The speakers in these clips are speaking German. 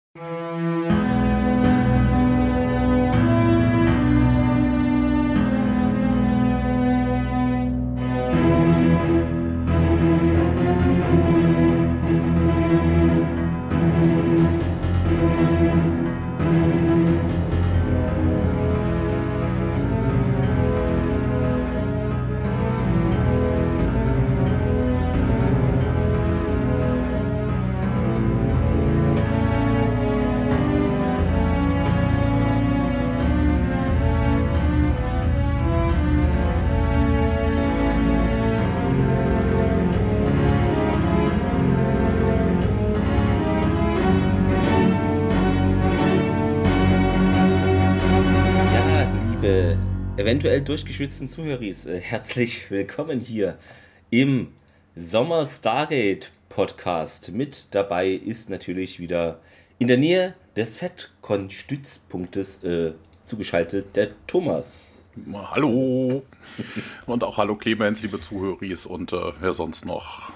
Eventuell durchgeschwitzten Zuhöris, herzlich willkommen hier im Sommer Stargate Podcast. Mit dabei ist natürlich wieder in der Nähe des FedCon-Stützpunktes zugeschaltet der Thomas. Hallo und auch hallo Clemens, liebe Zuhöris und wer sonst noch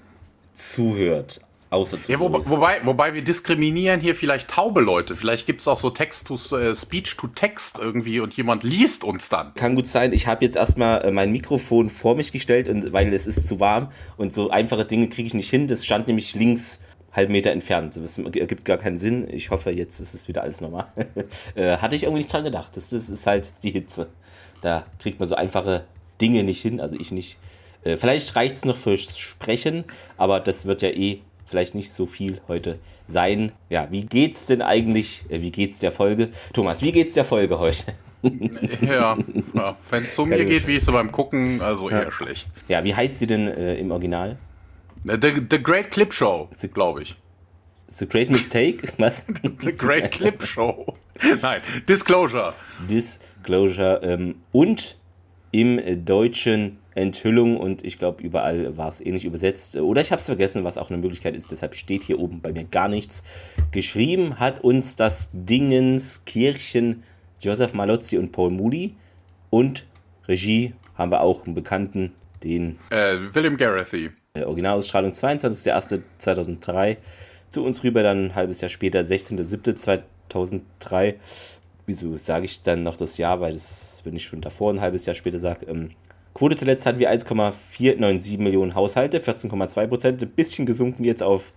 zuhört. Außer ja, wobei wir diskriminieren hier vielleicht taube Leute. Vielleicht gibt es auch so Speech-to-Text irgendwie und jemand liest uns dann. Kann gut sein. Ich habe jetzt erstmal mein Mikrofon vor mich gestellt, weil es ist zu warm und so einfache Dinge kriege ich nicht hin. Das stand nämlich links halben Meter entfernt. Das ergibt gar keinen Sinn. Ich hoffe, jetzt ist es wieder alles normal. Hatte ich irgendwie nicht dran gedacht. Das ist halt die Hitze. Da kriegt man so einfache Dinge nicht hin. Also ich nicht. Vielleicht reicht es noch fürs Sprechen, aber das wird ja vielleicht nicht so viel heute sein. Ja, wie geht's denn eigentlich? Wie geht's der Folge? Thomas, wie geht's der Folge heute? Ja, wenn es um mir geht, wie ist sie beim Gucken, also eher schlecht. Ja, wie heißt sie denn im Original? The Great Clip Show, glaube ich. The Great Mistake? Was? The Great Clip Show. Nein, Disclosure. Disclosure und im Deutschen Enthüllung, und ich glaube, überall war es ähnlich übersetzt. Oder ich habe es vergessen, was auch eine Möglichkeit ist. Deshalb steht hier oben bei mir gar nichts. Geschrieben hat uns das Dingenskirchen Joseph Malozzi und Paul Moody. Und Regie haben wir auch einen Bekannten, den William Garethy. Originalausstrahlung 22.01.2003. Zu uns rüber dann ein halbes Jahr später, 16.07.2003. Wieso sage ich dann noch das Jahr? Weil das, wenn ich schon davor ein halbes Jahr später sage, Quote zuletzt hatten wir 1,497 Millionen Haushalte, 14,2%, ein bisschen gesunken jetzt auf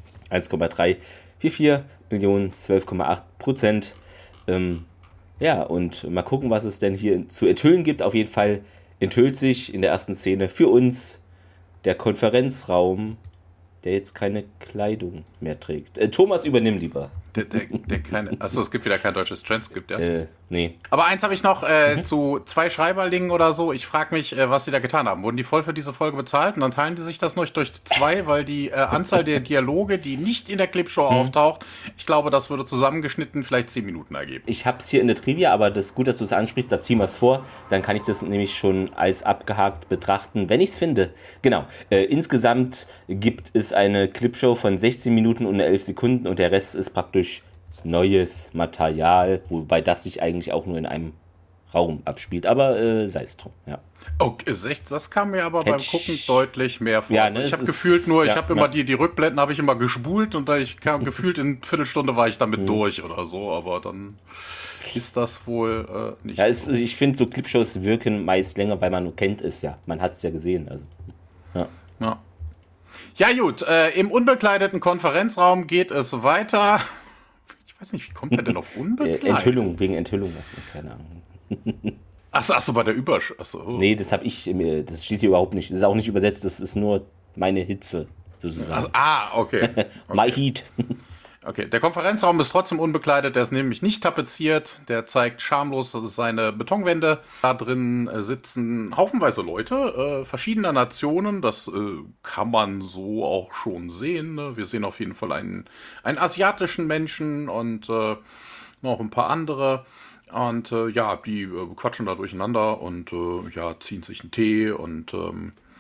1,344 Millionen, 12,8%. Ja, und mal gucken, was es denn hier zu enthüllen gibt. Auf jeden Fall enthüllt sich in der ersten Szene für uns der Konferenzraum, der jetzt keine Kleidung mehr trägt. Thomas, übernimm lieber. Achso, es gibt wieder kein deutsches Transkript, ja? Nee. Aber eins habe ich noch zu 2 Schreiberlingen oder so. Ich frage mich, was die da getan haben. Wurden die voll für diese Folge bezahlt? Und dann teilen die sich das noch durch 2, weil die Anzahl der Dialoge, die nicht in der Clipshow auftaucht, ich glaube, das würde zusammengeschnitten vielleicht 10 Minuten ergeben. Ich habe es hier in der Trivia, aber das ist gut, dass du es ansprichst. Da ziehen wir es vor. Dann kann ich das nämlich schon als abgehakt betrachten, wenn ich es finde. Genau. Insgesamt gibt es eine Clipshow von 16 Minuten und 11 Sekunden und der Rest ist praktisch neues Material, wobei das sich eigentlich auch nur in einem Raum abspielt, aber sei es drum, ja. Okay, das kam mir aber beim Gucken deutlich mehr vor. Ja, also ne, ich habe gefühlt ich habe immer die Rückblenden habe ich immer gespult und gefühlt in Viertelstunde war ich damit durch oder so, aber dann ist das wohl nicht ja, so. Ich finde, so Clipshows wirken meist länger, weil man kennt es ja, man hat es ja gesehen, also, ja. Ja gut, im unbekleideten Konferenzraum geht es weiter. Ich weiß nicht, wie kommt er denn auf unbekleidet? Enthüllung, wegen Enthüllung, keine Ahnung. Achso, bei der Überschrift. Nee, das das steht hier überhaupt nicht. Das ist auch nicht übersetzt, das ist nur meine Hitze, sozusagen. Okay. My Heat. Okay, der Konferenzraum ist trotzdem unbekleidet, der ist nämlich nicht tapeziert, der zeigt schamlos seine Betonwände. Da drin sitzen haufenweise Leute verschiedener Nationen, das kann man so auch schon sehen. Ne? Wir sehen auf jeden Fall einen asiatischen Menschen und noch ein paar andere. Und die quatschen da durcheinander und ziehen sich einen Tee und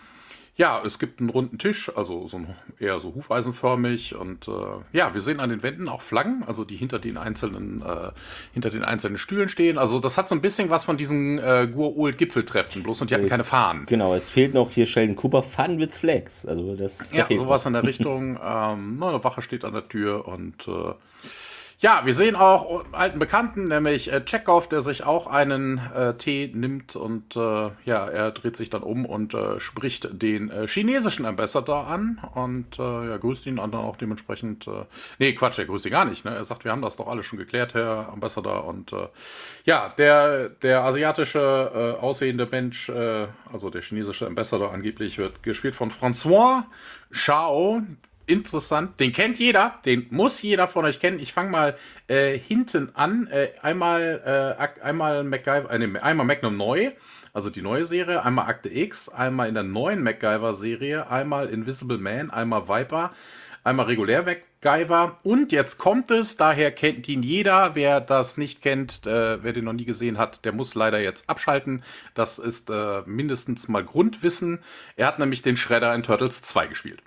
Ja, es gibt einen runden Tisch, also eher so hufeisenförmig und ja, wir sehen an den Wänden auch Flaggen, also die hinter den einzelnen Stühlen stehen. Also das hat so ein bisschen was von diesen Gur-Old-Gipfeltreffen, bloß und die hatten keine Fahnen. Genau, es fehlt noch hier Sheldon Cooper Fun with Flags. Also da Ja, fehlt sowas noch. in der Richtung. Eine Wache steht an der Tür und ja, wir sehen auch einen alten Bekannten, nämlich Chekhov, der sich auch einen Tee nimmt und ja, er dreht sich dann um und spricht den chinesischen Ambassador an und ja, grüßt ihn dann auch dementsprechend. Nee, Quatsch, er grüßt ihn gar nicht. Ne? Er sagt, wir haben das doch alles schon geklärt, Herr Ambassador. Und ja, der asiatische aussehende Mensch, also der chinesische Ambassador angeblich, wird gespielt von François Chao. Interessant, den kennt jeder, den muss jeder von euch kennen. Ich fange mal hinten an. Einmal MacGyver, einmal Magnum neu, also die neue Serie, einmal Akte X, einmal in der neuen MacGyver-Serie, einmal Invisible Man, einmal Viper, einmal regulär MacGyver. Und jetzt kommt es, daher kennt ihn jeder. Wer das nicht kennt, wer den noch nie gesehen hat, der muss leider jetzt abschalten. Das ist mindestens mal Grundwissen. Er hat nämlich den Shredder in Turtles 2 gespielt.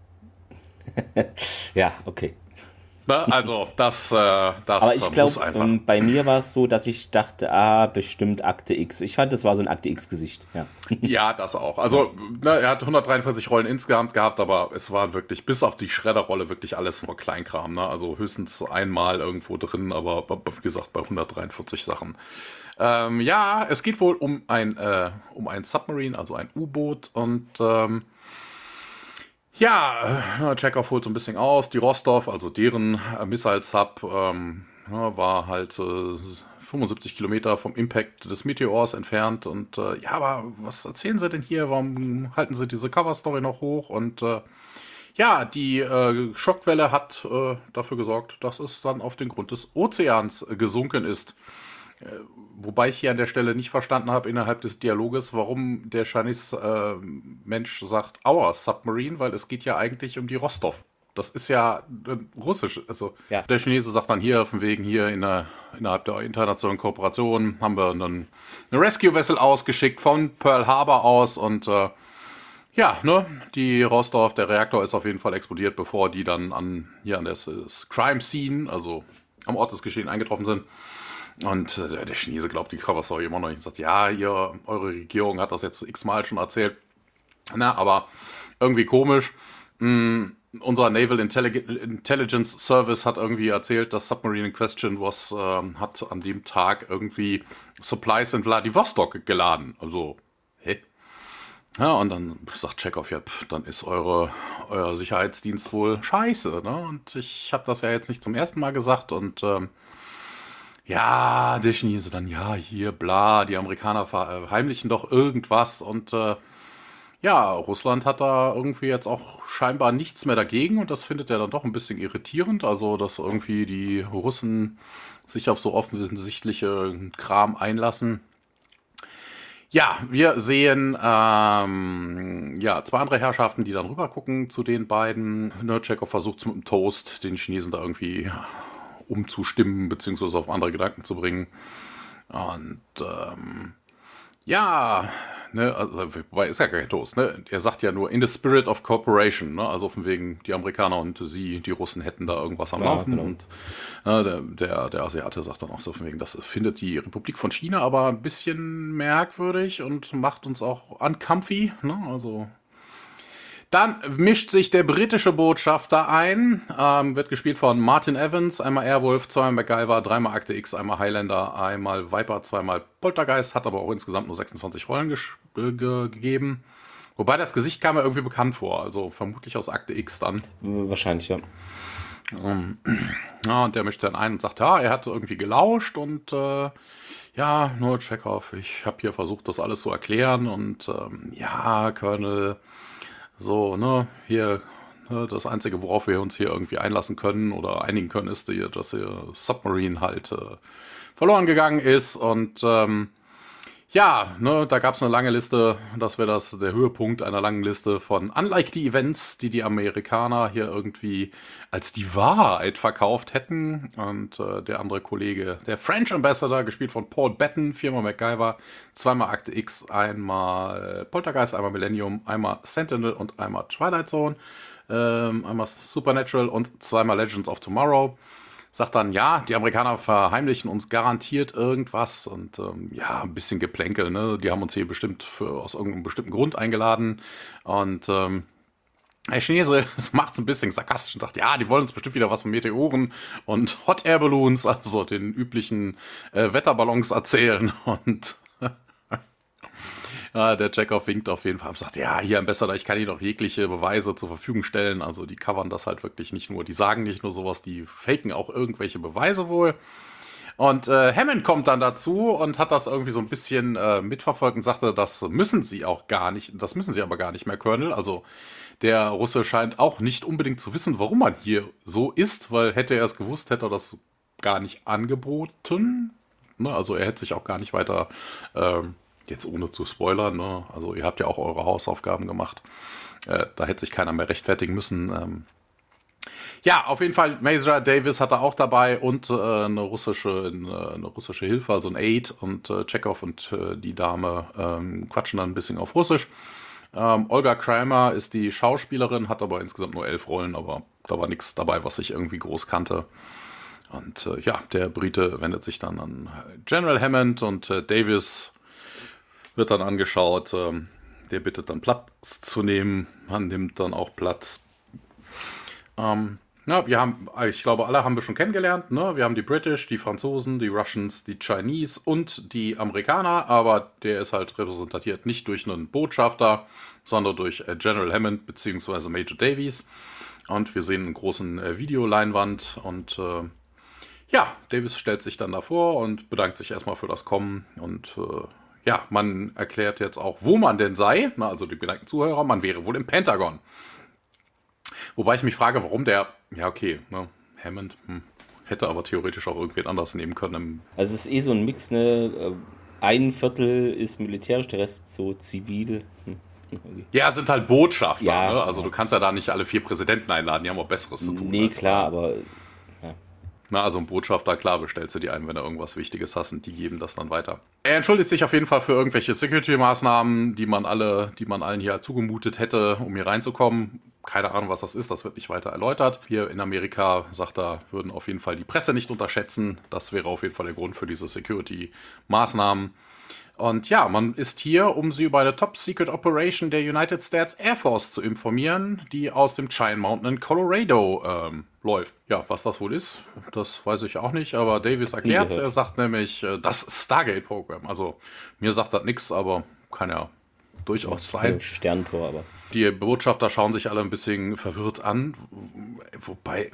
Ja, okay. Ne? Also, das Aber ich muss glaube, einfach. bei mir war es so, dass ich dachte, bestimmt Akte X. Ich fand, das war so ein Akte X-Gesicht. Ja. Ja, das auch. Also, ne, er hat 143 Rollen insgesamt gehabt, aber es war wirklich, bis auf die Schredderrolle, wirklich alles nur Kleinkram. Ne? Also höchstens einmal irgendwo drin, aber wie gesagt, bei 143 Sachen. Ja, es geht wohl um ein Submarine, also ein U-Boot und ja, Chekhov holt so ein bisschen aus. Die Rostov, also deren Missile-Sub, ja, war halt 75 Kilometer vom Impact des Meteors entfernt. Und ja, aber was erzählen sie denn hier? Warum halten sie diese Cover-Story noch hoch? Und ja, die Schockwelle hat dafür gesorgt, dass es dann auf den Grund des Ozeans gesunken ist. Wobei ich hier an der Stelle nicht verstanden habe innerhalb des Dialoges, warum der Chinese-Mensch sagt Our Submarine, weil es geht ja eigentlich um die Rostov. Das ist ja russisch. Also Ja. der Chinese sagt dann hier, von wegen hier innerhalb der internationalen Kooperation haben wir dann eine Rescue-Vessel ausgeschickt von Pearl Harbor aus und ja, ne, die Rostov, der Reaktor ist auf jeden Fall explodiert, bevor die dann an der Crime Scene, also am Ort des Geschehens eingetroffen sind. Und der Chinese glaubt die Cover-Story immer noch nicht und sagt, ja, eure Regierung hat das jetzt x-mal schon erzählt. Na, aber irgendwie komisch. Unser Naval Intelligence Service hat irgendwie erzählt, dass Submarine in Question hat an dem Tag irgendwie Supplies in Vladivostok geladen. Also, hä? Ja, und dann sagt Chekhov, ja, dann ist euer Sicherheitsdienst wohl scheiße. Ne? Und ich habe das ja jetzt nicht zum ersten Mal gesagt und ja, der Chinese dann, ja, hier, bla, die Amerikaner verheimlichen doch irgendwas und ja, Russland hat da irgendwie jetzt auch scheinbar nichts mehr dagegen und das findet er dann doch ein bisschen irritierend, also dass irgendwie die Russen sich auf so offensichtliche Kram einlassen. Ja, wir sehen ja, zwei andere Herrschaften, die dann rüber gucken zu den beiden. Chekhov versucht mit dem Toast den Chinesen da irgendwie umzustimmen, beziehungsweise auf andere Gedanken zu bringen. Und ja, ne, also, wobei ist ja kein Toast, ne? Er sagt ja nur in the spirit of cooperation, ne? Also von wegen die Amerikaner und die Russen hätten da irgendwas am Laufen. Genau. Und der Asiate sagt dann auch so von wegen, das findet die Republik von China aber ein bisschen merkwürdig und macht uns auch uncomfy, ne? Also dann mischt sich der britische Botschafter ein, wird gespielt von Martin Evans, einmal Airwolf, zweimal MacGyver, dreimal Akte X, einmal Highlander, einmal Viper, zweimal Poltergeist, hat aber auch insgesamt nur 26 Rollen gegeben. Wobei das Gesicht kam mir irgendwie bekannt vor, also vermutlich aus Akte X dann. Wahrscheinlich, ja. Ja, und der mischt dann ein und sagt, ja, er hat irgendwie gelauscht und ja, nur Chekhov, ich habe hier versucht, das alles zu erklären und ja, Colonel, so, ne, hier, ne, das Einzige, worauf wir uns hier irgendwie einlassen können oder einigen können, ist, dass ihr Submarine halt verloren gegangen ist und Ja, ne, da gab es eine lange Liste, das wäre der Höhepunkt einer langen Liste von unlikely Events, die Amerikaner hier irgendwie als die Wahrheit verkauft hätten. Und der andere Kollege, der French Ambassador, gespielt von Paul Bettany, 4-mal MacGyver, 2-mal Akte X, einmal Poltergeist, einmal Millennium, einmal Sentinel und einmal Twilight Zone, einmal Supernatural und 2-mal Legends of Tomorrow. Sagt dann, ja, die Amerikaner verheimlichen uns garantiert irgendwas und ja, ein bisschen Geplänkel, ne? Die haben uns hier bestimmt aus irgendeinem bestimmten Grund eingeladen und der Chinese macht es ein bisschen sarkastisch und sagt, ja, die wollen uns bestimmt wieder was von Meteoren und Hot Air Balloons, also den üblichen Wetterballons erzählen und ja, der Chekhov winkt auf jeden Fall und sagt, ja, hier am besten, ich kann Ihnen doch jegliche Beweise zur Verfügung stellen. Also die covern das halt wirklich nicht nur, die sagen nicht nur sowas, die faken auch irgendwelche Beweise wohl. Und Hammond kommt dann dazu und hat das irgendwie so ein bisschen mitverfolgt und sagte, das müssen Sie aber gar nicht mehr, Colonel. Also der Russe scheint auch nicht unbedingt zu wissen, warum man hier so ist, weil hätte er es gewusst, hätte er das gar nicht angeboten. Ne? Also er hätte sich auch gar nicht weiter jetzt ohne zu spoilern, ne? Also ihr habt ja auch eure Hausaufgaben gemacht. Da hätte sich keiner mehr rechtfertigen müssen. Ja, auf jeden Fall, Major Davis hat er auch dabei und eine russische Hilfe, also ein Aid. Und Chekhov und die Dame quatschen dann ein bisschen auf Russisch. Olga Kramer ist die Schauspielerin, hat aber insgesamt nur 11 Rollen, aber da war nichts dabei, was ich irgendwie groß kannte. Und ja, der Brite wendet sich dann an General Hammond und Davis wird dann angeschaut, der bittet dann Platz zu nehmen, man nimmt dann auch Platz. Ja, ich glaube, alle haben wir schon kennengelernt, ne? Wir haben die British, die Franzosen, die Russians, die Chinese und die Amerikaner, aber der ist halt repräsentiert nicht durch einen Botschafter, sondern durch General Hammond bzw. Major Davies. Und wir sehen einen großen Videoleinwand und ja, Davis stellt sich dann davor und bedankt sich erstmal für das Kommen und ja, man erklärt jetzt auch, wo man denn sei. Na, also die bedankten Zuhörer, man wäre wohl im Pentagon. Wobei ich mich frage, warum der, ja okay, ne, Hammond, hätte aber theoretisch auch irgendwen anders nehmen können. Also es ist eh so ein Mix, ne? Ein Viertel ist militärisch, der Rest so zivil. Okay. Ja, sind halt Botschafter, ja, ne? Also du kannst ja da nicht alle 4 Präsidenten einladen, die haben auch Besseres zu tun. Nee, klar, aber... Na, also ein Botschafter, klar, bestellst du die ein, wenn du irgendwas Wichtiges hast und die geben das dann weiter. Er entschuldigt sich auf jeden Fall für irgendwelche Security-Maßnahmen, die man allen hier zugemutet hätte, um hier reinzukommen. Keine Ahnung, was das ist, das wird nicht weiter erläutert. Hier in Amerika, sagt er, würden auf jeden Fall die Presse nicht unterschätzen. Das wäre auf jeden Fall der Grund für diese Security-Maßnahmen. Und ja, man ist hier, um sie über eine Top-Secret-Operation der United States Air Force zu informieren, die aus dem Cheyenne Mountain in Colorado läuft. Ja, was das wohl ist, das weiß ich auch nicht, aber Davis erklärt es. Er sagt nämlich, das Stargate-Programm. Also mir sagt das nichts, aber kann ja durchaus sein. Sterntor, aber... Die Botschafter schauen sich alle ein bisschen verwirrt an, wobei,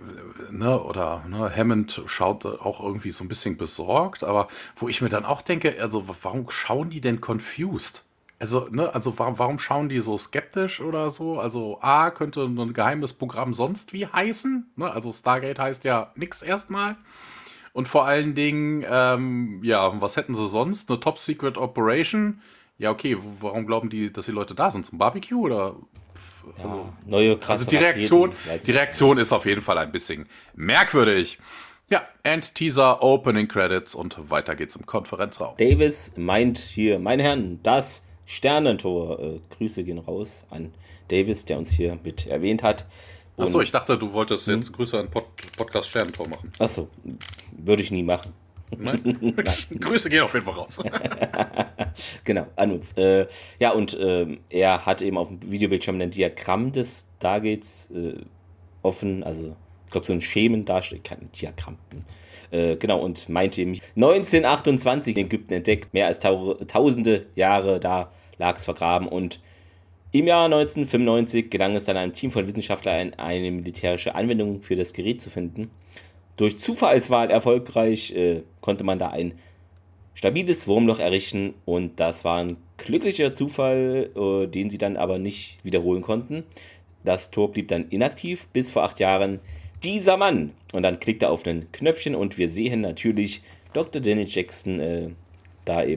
Hammond schaut auch irgendwie so ein bisschen besorgt, aber wo ich mir dann auch denke, also warum schauen die denn confused? Also warum schauen die so skeptisch oder so? Also A, könnte ein geheimes Programm sonst wie heißen, ne? Also Stargate heißt ja nix erstmal. Und vor allen Dingen, ja, was hätten sie sonst? Eine Top-Secret-Operation? Ja, okay, warum glauben die, dass die Leute da sind? Zum Barbecue oder? Ja, neue krasse Also die Reaktion ist auf jeden Fall ein bisschen merkwürdig. Ja, End Teaser, Opening Credits und weiter geht's im Konferenzraum. Davis meint hier, meine Herren, das Sternentor. Grüße gehen raus an Davis, der uns hier mit erwähnt hat. Achso, ich dachte, du wolltest jetzt Grüße an Podcast Sternentor machen. Achso, würde ich nie machen. Nein? Grüße gehen auf jeden Fall raus. Genau, an uns. Ja, und er hat eben auf dem Videobildschirm ein Diagramm des Stargates offen, also ich glaube so ein Schemen darstellt, kein Diagramm. Genau, und meinte ihm, 1928 in Ägypten entdeckt, mehr als tausende Jahre da lag es vergraben und im Jahr 1995 gelang es dann einem Team von Wissenschaftlern, eine militärische Anwendung für das Gerät zu finden. Durch Zufallswahl erfolgreich konnte man da ein stabiles Wurmloch errichten und das war ein glücklicher Zufall, den sie dann aber nicht wiederholen konnten. Das Tor blieb dann inaktiv bis vor 8 Jahren. Dieser Mann! Und dann klickt er auf ein Knöpfchen und wir sehen natürlich Dr. Danny Jackson da eben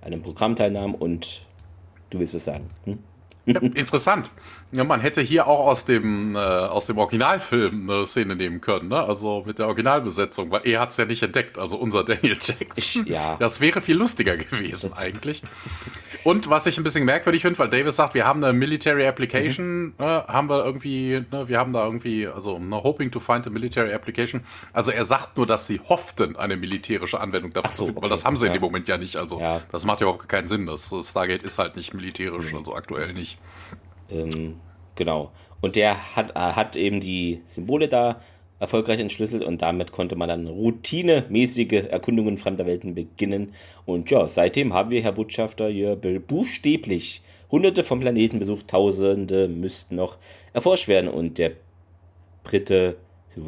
einem Programm teilnahm und du willst was sagen. Ja, interessant. Ja, man hätte hier auch aus dem Originalfilm eine Szene nehmen können, ne? Also mit der Originalbesetzung, weil er hat es ja nicht entdeckt, also unser Daniel Jackson. Ja. Das wäre viel lustiger gewesen eigentlich. Und was ich ein bisschen merkwürdig finde, weil Davis sagt, wir haben eine Military Application, haben wir irgendwie, ne, wir haben da irgendwie, also hoping to find a military application. Also er sagt nur, dass sie hofften, eine militärische Anwendung dafür zu finden, weil das haben sie in dem Moment ja nicht. Also das macht ja überhaupt keinen Sinn. Das Stargate ist halt nicht militärisch, also aktuell nicht. Genau. Und der hat eben die Symbole da erfolgreich entschlüsselt und damit konnte man dann routinemäßige Erkundungen fremder Welten beginnen. Und ja, seitdem haben wir, Herr Botschafter, hier buchstäblich Hunderte von Planeten besucht, Tausende müssten noch erforscht werden. Und der Brite,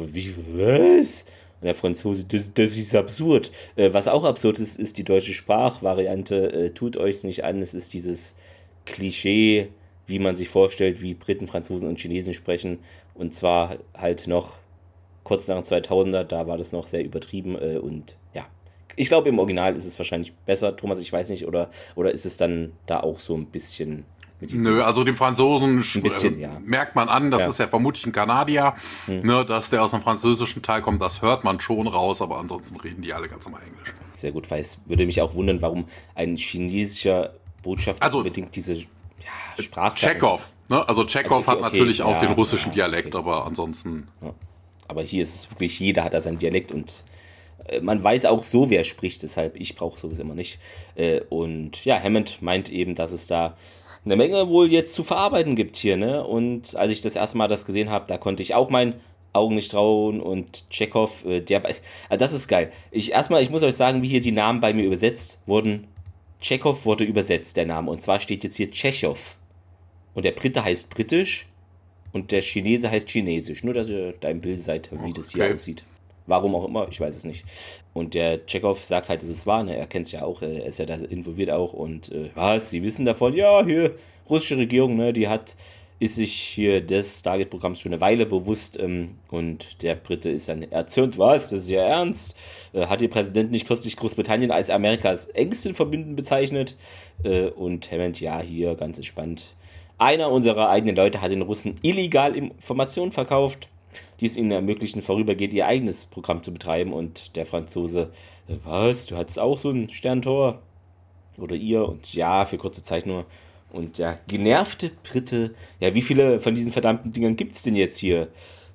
was? Und der Franzose, das ist absurd. Was auch absurd ist, ist die deutsche Sprachvariante. Tut euch's nicht an, es ist dieses Klischee, wie man sich vorstellt, wie Briten, Franzosen und Chinesen sprechen. Und zwar halt noch kurz nach den 2000er, da war das noch sehr übertrieben. Und ja, ich glaube, im Original ist es wahrscheinlich besser. Thomas, ich weiß nicht, oder ist es dann da auch so ein bisschen... Nö, also dem Franzosen bisschen, merkt man an, das ist ja vermutlich ein Kanadier, ne, dass der aus dem französischen Teil kommt, das hört man schon raus, aber ansonsten reden die alle ganz normal Englisch. Sehr gut, weil es würde mich auch wundern, warum ein chinesischer Botschafter unbedingt diese Sprache... Tschechow, ne? Also Tschechow hat natürlich auch den russischen Dialekt, aber ansonsten... Ja. Aber hier ist es wirklich, jeder hat da seinen Dialekt und man weiß auch so, wer spricht, deshalb ich brauche sowas immer nicht. Und ja, Hammond meint eben, dass es da eine Menge wohl jetzt zu verarbeiten gibt hier, ne? Und als ich das erste Mal das gesehen habe, da konnte ich auch meinen Augen nicht trauen und Tschechow, das ist geil. Ich muss euch sagen, wie hier die Namen bei mir übersetzt wurden. Tschechow wurde übersetzt, der Name, und zwar steht jetzt hier Tschechow. Und der Brite heißt britisch und der Chinese heißt chinesisch. Nur, dass ihr da im Bild seid, wie das hier aussieht. Warum auch immer, ich weiß es nicht. Und der Tschechow sagt halt, dass es wahr, ne? Er kennt es ja auch, er ist ja da involviert auch. Und was, Sie wissen davon? Ja, hier, russische Regierung, ne, ist sich hier des Stargate-Programms schon eine Weile bewusst. Und der Brite ist dann erzürnt, was, das ist ja ernst. Hat Ihr Präsident nicht kürzlich Großbritannien als Amerikas engsten Verbündeten bezeichnet? Und Hammond, ja, hier, ganz entspannt. Einer unserer eigenen Leute hat den Russen illegal Informationen verkauft, die es ihnen ermöglichen, vorübergehend ihr eigenes Programm zu betreiben. Und der Franzose, was, du hattest auch so ein Sterntor? Oder ihr? Und ja, für kurze Zeit nur. Und der genervte Brite, ja, wie viele von diesen verdammten Dingern gibt es denn jetzt hier?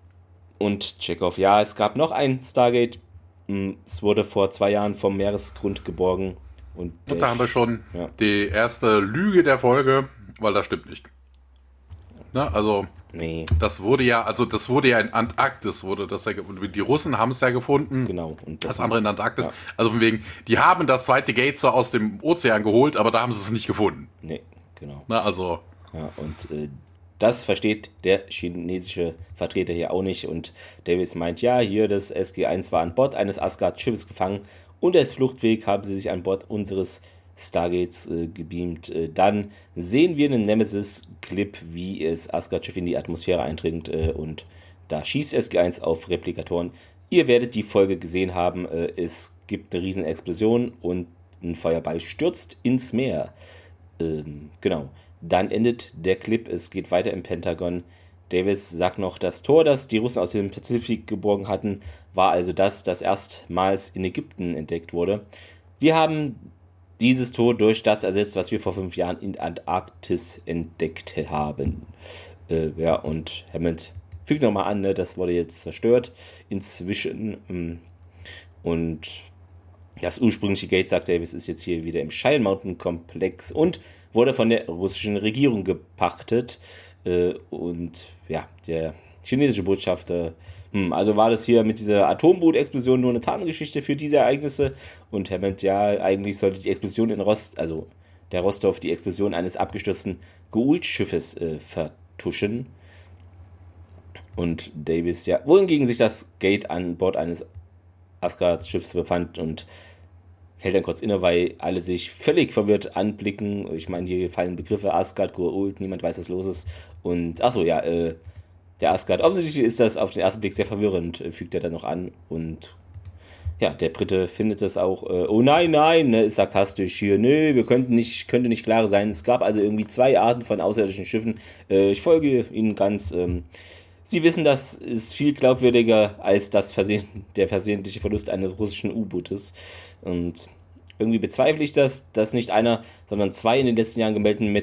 Und Tschechow, ja, es gab noch ein Stargate. Es wurde vor 2 Jahren vom Meeresgrund geborgen. Und da haben wir schon die erste Lüge der Folge, weil das stimmt nicht. Na, also, nee. Das wurde ja in Antarktis, die Russen haben es ja gefunden. Genau. Und das andere in Antarktis. Ja. Also von wegen, die haben das zweite Gate so aus dem Ozean geholt, aber da haben sie es nicht gefunden. Nee, genau. Na, also. Ja, und das versteht der chinesische Vertreter hier auch nicht. Und Davis meint, ja, hier, das SG-1 war an Bord eines Asgard-Schiffes gefangen und als Fluchtweg haben sie sich an Bord unseres Stargates gebeamt. Dann sehen wir einen Nemesis-Clip, wie es Asgard-Schiff in die Atmosphäre eindringt und da schießt SG-1 auf Replikatoren. Ihr werdet die Folge gesehen haben. Es gibt eine riesen Explosion und ein Feuerball stürzt ins Meer. Genau. Dann endet der Clip. Es geht weiter im Pentagon. Davis sagt noch, das Tor, das die Russen aus dem Pazifik geborgen hatten, war also das erstmals in Ägypten entdeckt wurde. Wir haben dieses Tor durch das ersetzt, was wir vor 5 Jahren in Antarktis entdeckt haben. Und Hammond fügt nochmal an, ne, das wurde jetzt zerstört inzwischen. Und das ursprüngliche Gate, sagt Davis, ist jetzt hier wieder im Shire Mountain Komplex und wurde von der russischen Regierung gepachtet. Und ja, der chinesische Botschafter, also war das hier mit dieser Atomboot-Explosion nur eine Tarngeschichte für diese Ereignisse. Und Hammond, ja, eigentlich sollte die Explosion der Rostov, die Explosion eines abgestürzten Goa'uld-Schiffes vertuschen. Und Davis, ja, wohingegen sich das Gate an Bord eines Asgard-Schiffs befand und hält dann kurz inne, weil alle sich völlig verwirrt anblicken. Ich meine, hier fallen Begriffe Asgard, Goa'uld, niemand weiß, was los ist. Und, der Asgard. Offensichtlich ist das auf den ersten Blick sehr verwirrend, fügt er dann noch an. Und Ja, der Brite findet es auch, oh nein, ne, ist sarkastisch hier, nö, könnte nicht klarer sein. Es gab also irgendwie 2 Arten von außerirdischen Schiffen. Ich folge Ihnen ganz. Sie wissen, das ist viel glaubwürdiger als der versehentliche Verlust eines russischen U-Bootes. Und irgendwie bezweifle ich das, dass nicht einer, sondern 2 in den letzten Jahren gemeldeten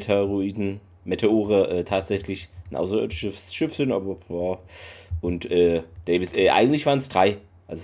Meteore tatsächlich ein außerirdisches Schiff sind. Aber, boah. Und Davis, eigentlich waren es 3. Also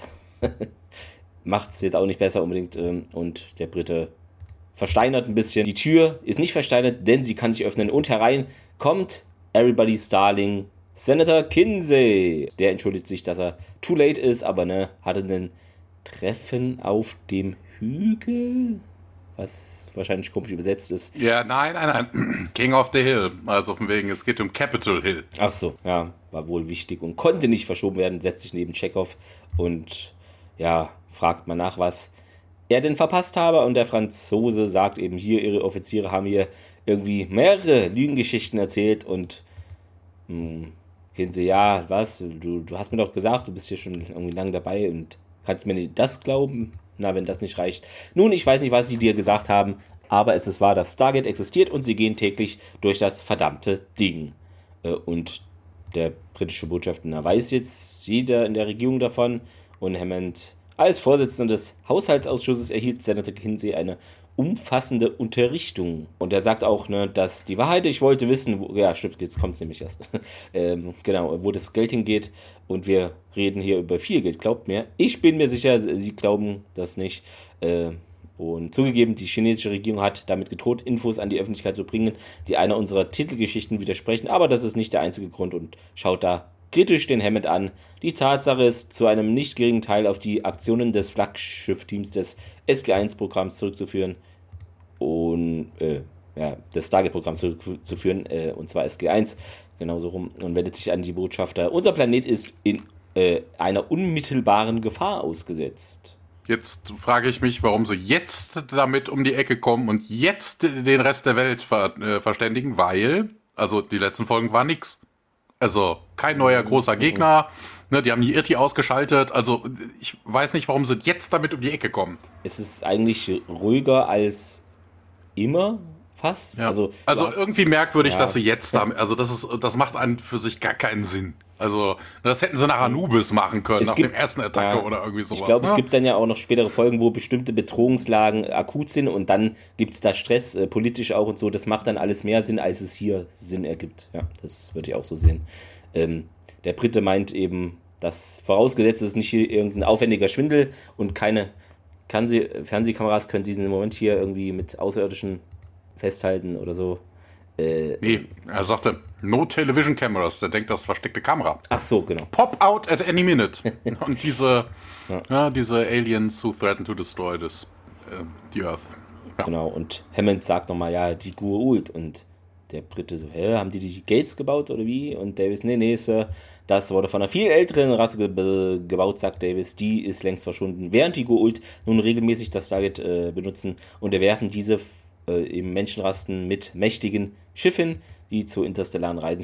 macht es jetzt auch nicht besser unbedingt. Und der Brite versteinert ein bisschen. Die Tür ist nicht versteinert, denn sie kann sich öffnen. Und herein kommt Everybody's Darling Senator Kinsey. Der entschuldigt sich, dass er too late ist, aber ne, hatte ein Treffen auf dem Hügel, was wahrscheinlich komisch übersetzt ist. Ja, nein. King of the Hill. Also von wegen, es geht um Capitol Hill. Ach so, ja, war wohl wichtig und konnte nicht verschoben werden, setzt sich neben Chekhov und ja, fragt mal nach, was er denn verpasst habe. Und der Franzose sagt eben hier, ihre Offiziere haben hier irgendwie mehrere Lügengeschichten erzählt und Kinsey, ja, was, du hast mir doch gesagt, du bist hier schon irgendwie lange dabei und kannst mir nicht das glauben? Na, wenn das nicht reicht. Nun, ich weiß nicht, was sie dir gesagt haben, aber es ist wahr, dass Stargate existiert und sie gehen täglich durch das verdammte Ding. Und der britische Botschafter weiß jetzt jeder in der Regierung davon und Hammond als Vorsitzender des Haushaltsausschusses erhielt Senator Kinsey eine umfassende Unterrichtung. Und er sagt auch, ne, dass die Wahrheit, ich wollte wissen, ja stimmt, jetzt kommt es nämlich erst, genau, wo das Geld hingeht und wir reden hier über viel Geld, glaubt mir. Ich bin mir sicher, Sie glauben das nicht. Und zugegeben, die chinesische Regierung hat damit gedroht, Infos an die Öffentlichkeit zu bringen, die einer unserer Titelgeschichten widersprechen, aber das ist nicht der einzige Grund und schaut da kritisch den Hammond an. Die Tatsache ist zu einem nicht geringen Teil auf die Aktionen des Flaggschiff-Teams des SG-1-Programms zurückzuführen und des Stargate-Programms zurückzuführen, und zwar SG-1, genauso rum, und wendet sich an die Botschafter. Unser Planet ist in einer unmittelbaren Gefahr ausgesetzt. Jetzt frage ich mich, warum sie jetzt damit um die Ecke kommen und jetzt den Rest der Welt verständigen, weil, also die letzten Folgen war nix. Also kein neuer großer Gegner, ne, die haben die Irti ausgeschaltet, also ich weiß nicht, warum sie jetzt damit um die Ecke kommen. Es ist eigentlich ruhiger als immer, fast. Ja. Also irgendwie merkwürdig, dass sie jetzt damit, also das macht einen für sich gar keinen Sinn. Also das hätten sie nach Anubis machen können, nach dem ersten Attacke oder irgendwie sowas. Ich glaube, es gibt dann ja auch noch spätere Folgen, wo bestimmte Bedrohungslagen akut sind und dann gibt es da Stress, politisch auch und so. Das macht dann alles mehr Sinn, als es hier Sinn ergibt. Ja, das würde ich auch so sehen. Der Brite meint eben, dass vorausgesetzt ist nicht hier irgendein aufwendiger Schwindel und keine Fernsehkameras können diesen Moment hier irgendwie mit Außerirdischen festhalten oder so. Nee, er sagte, no television cameras, der denkt, das ist versteckte Kamera. Ach so, genau. Pop out at any minute. Und diese Aliens who threaten to destroy die Earth. Ja. Genau, und Hammond sagt nochmal, ja, die Goa'uld. Und der Brite so, haben die Gates gebaut oder wie? Und Davis, nee, Sir, das wurde von einer viel älteren Rasse gebaut, sagt Davis, die ist längst verschwunden. Während die Goa'uld nun regelmäßig das Stargate benutzen und erwerfen diese eben Menschenrassen mit mächtigen Schiffen, die zu interstellaren Reisen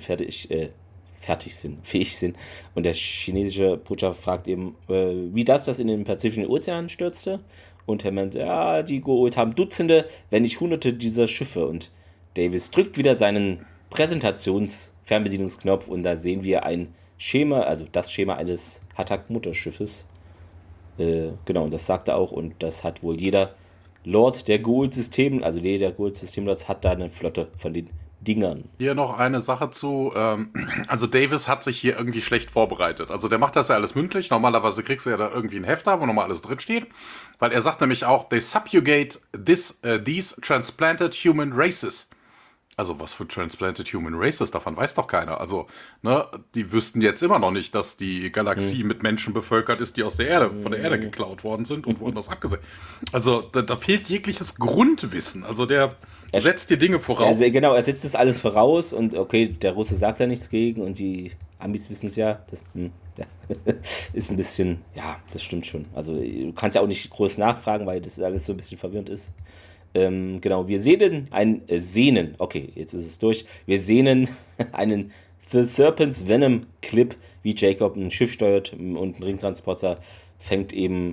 fähig sind. Und der chinesische Botschafter fragt eben, wie das in den Pazifischen Ozean stürzte. Und Hammond, ja, die Goa'uld haben Dutzende, wenn nicht Hunderte dieser Schiffe. Und Davis drückt wieder seinen Präsentations-Fernbedienungsknopf und da sehen wir ein Schema, also das Schema eines Hatak-Mutterschiffes. Genau, und das sagt er auch und das hat wohl jeder Lord der Goa'uld-System, also jeder der Goa'uld-Systemlords hat da eine Flotte von den Dingern. Hier noch eine Sache zu, also Davis hat sich hier irgendwie schlecht vorbereitet. Also der macht das ja alles mündlich, normalerweise kriegst du ja da irgendwie ein Hefter, wo nochmal alles drin steht, weil er sagt nämlich auch, they subjugate these transplanted human races. Also was für transplanted human races, davon weiß doch keiner. Also, ne, die wüssten jetzt immer noch nicht, dass die Galaxie mit Menschen bevölkert ist, die aus der Erde, von der Erde geklaut worden sind und woanders abgesetzt. Also, da fehlt jegliches Grundwissen. Also der setzt die Dinge voraus. Also, genau, er setzt das alles voraus und okay, der Russe sagt da nichts gegen und die Amis wissen es ja. Das ist ein bisschen, ja, das stimmt schon. Also du kannst ja auch nicht groß nachfragen, weil das alles so ein bisschen verwirrend ist. Genau, wir sehnen, okay, jetzt ist es durch, wir sehnen einen The Serpent's Venom Clip, wie Jacob ein Schiff steuert und ein Ringtransporter fängt eben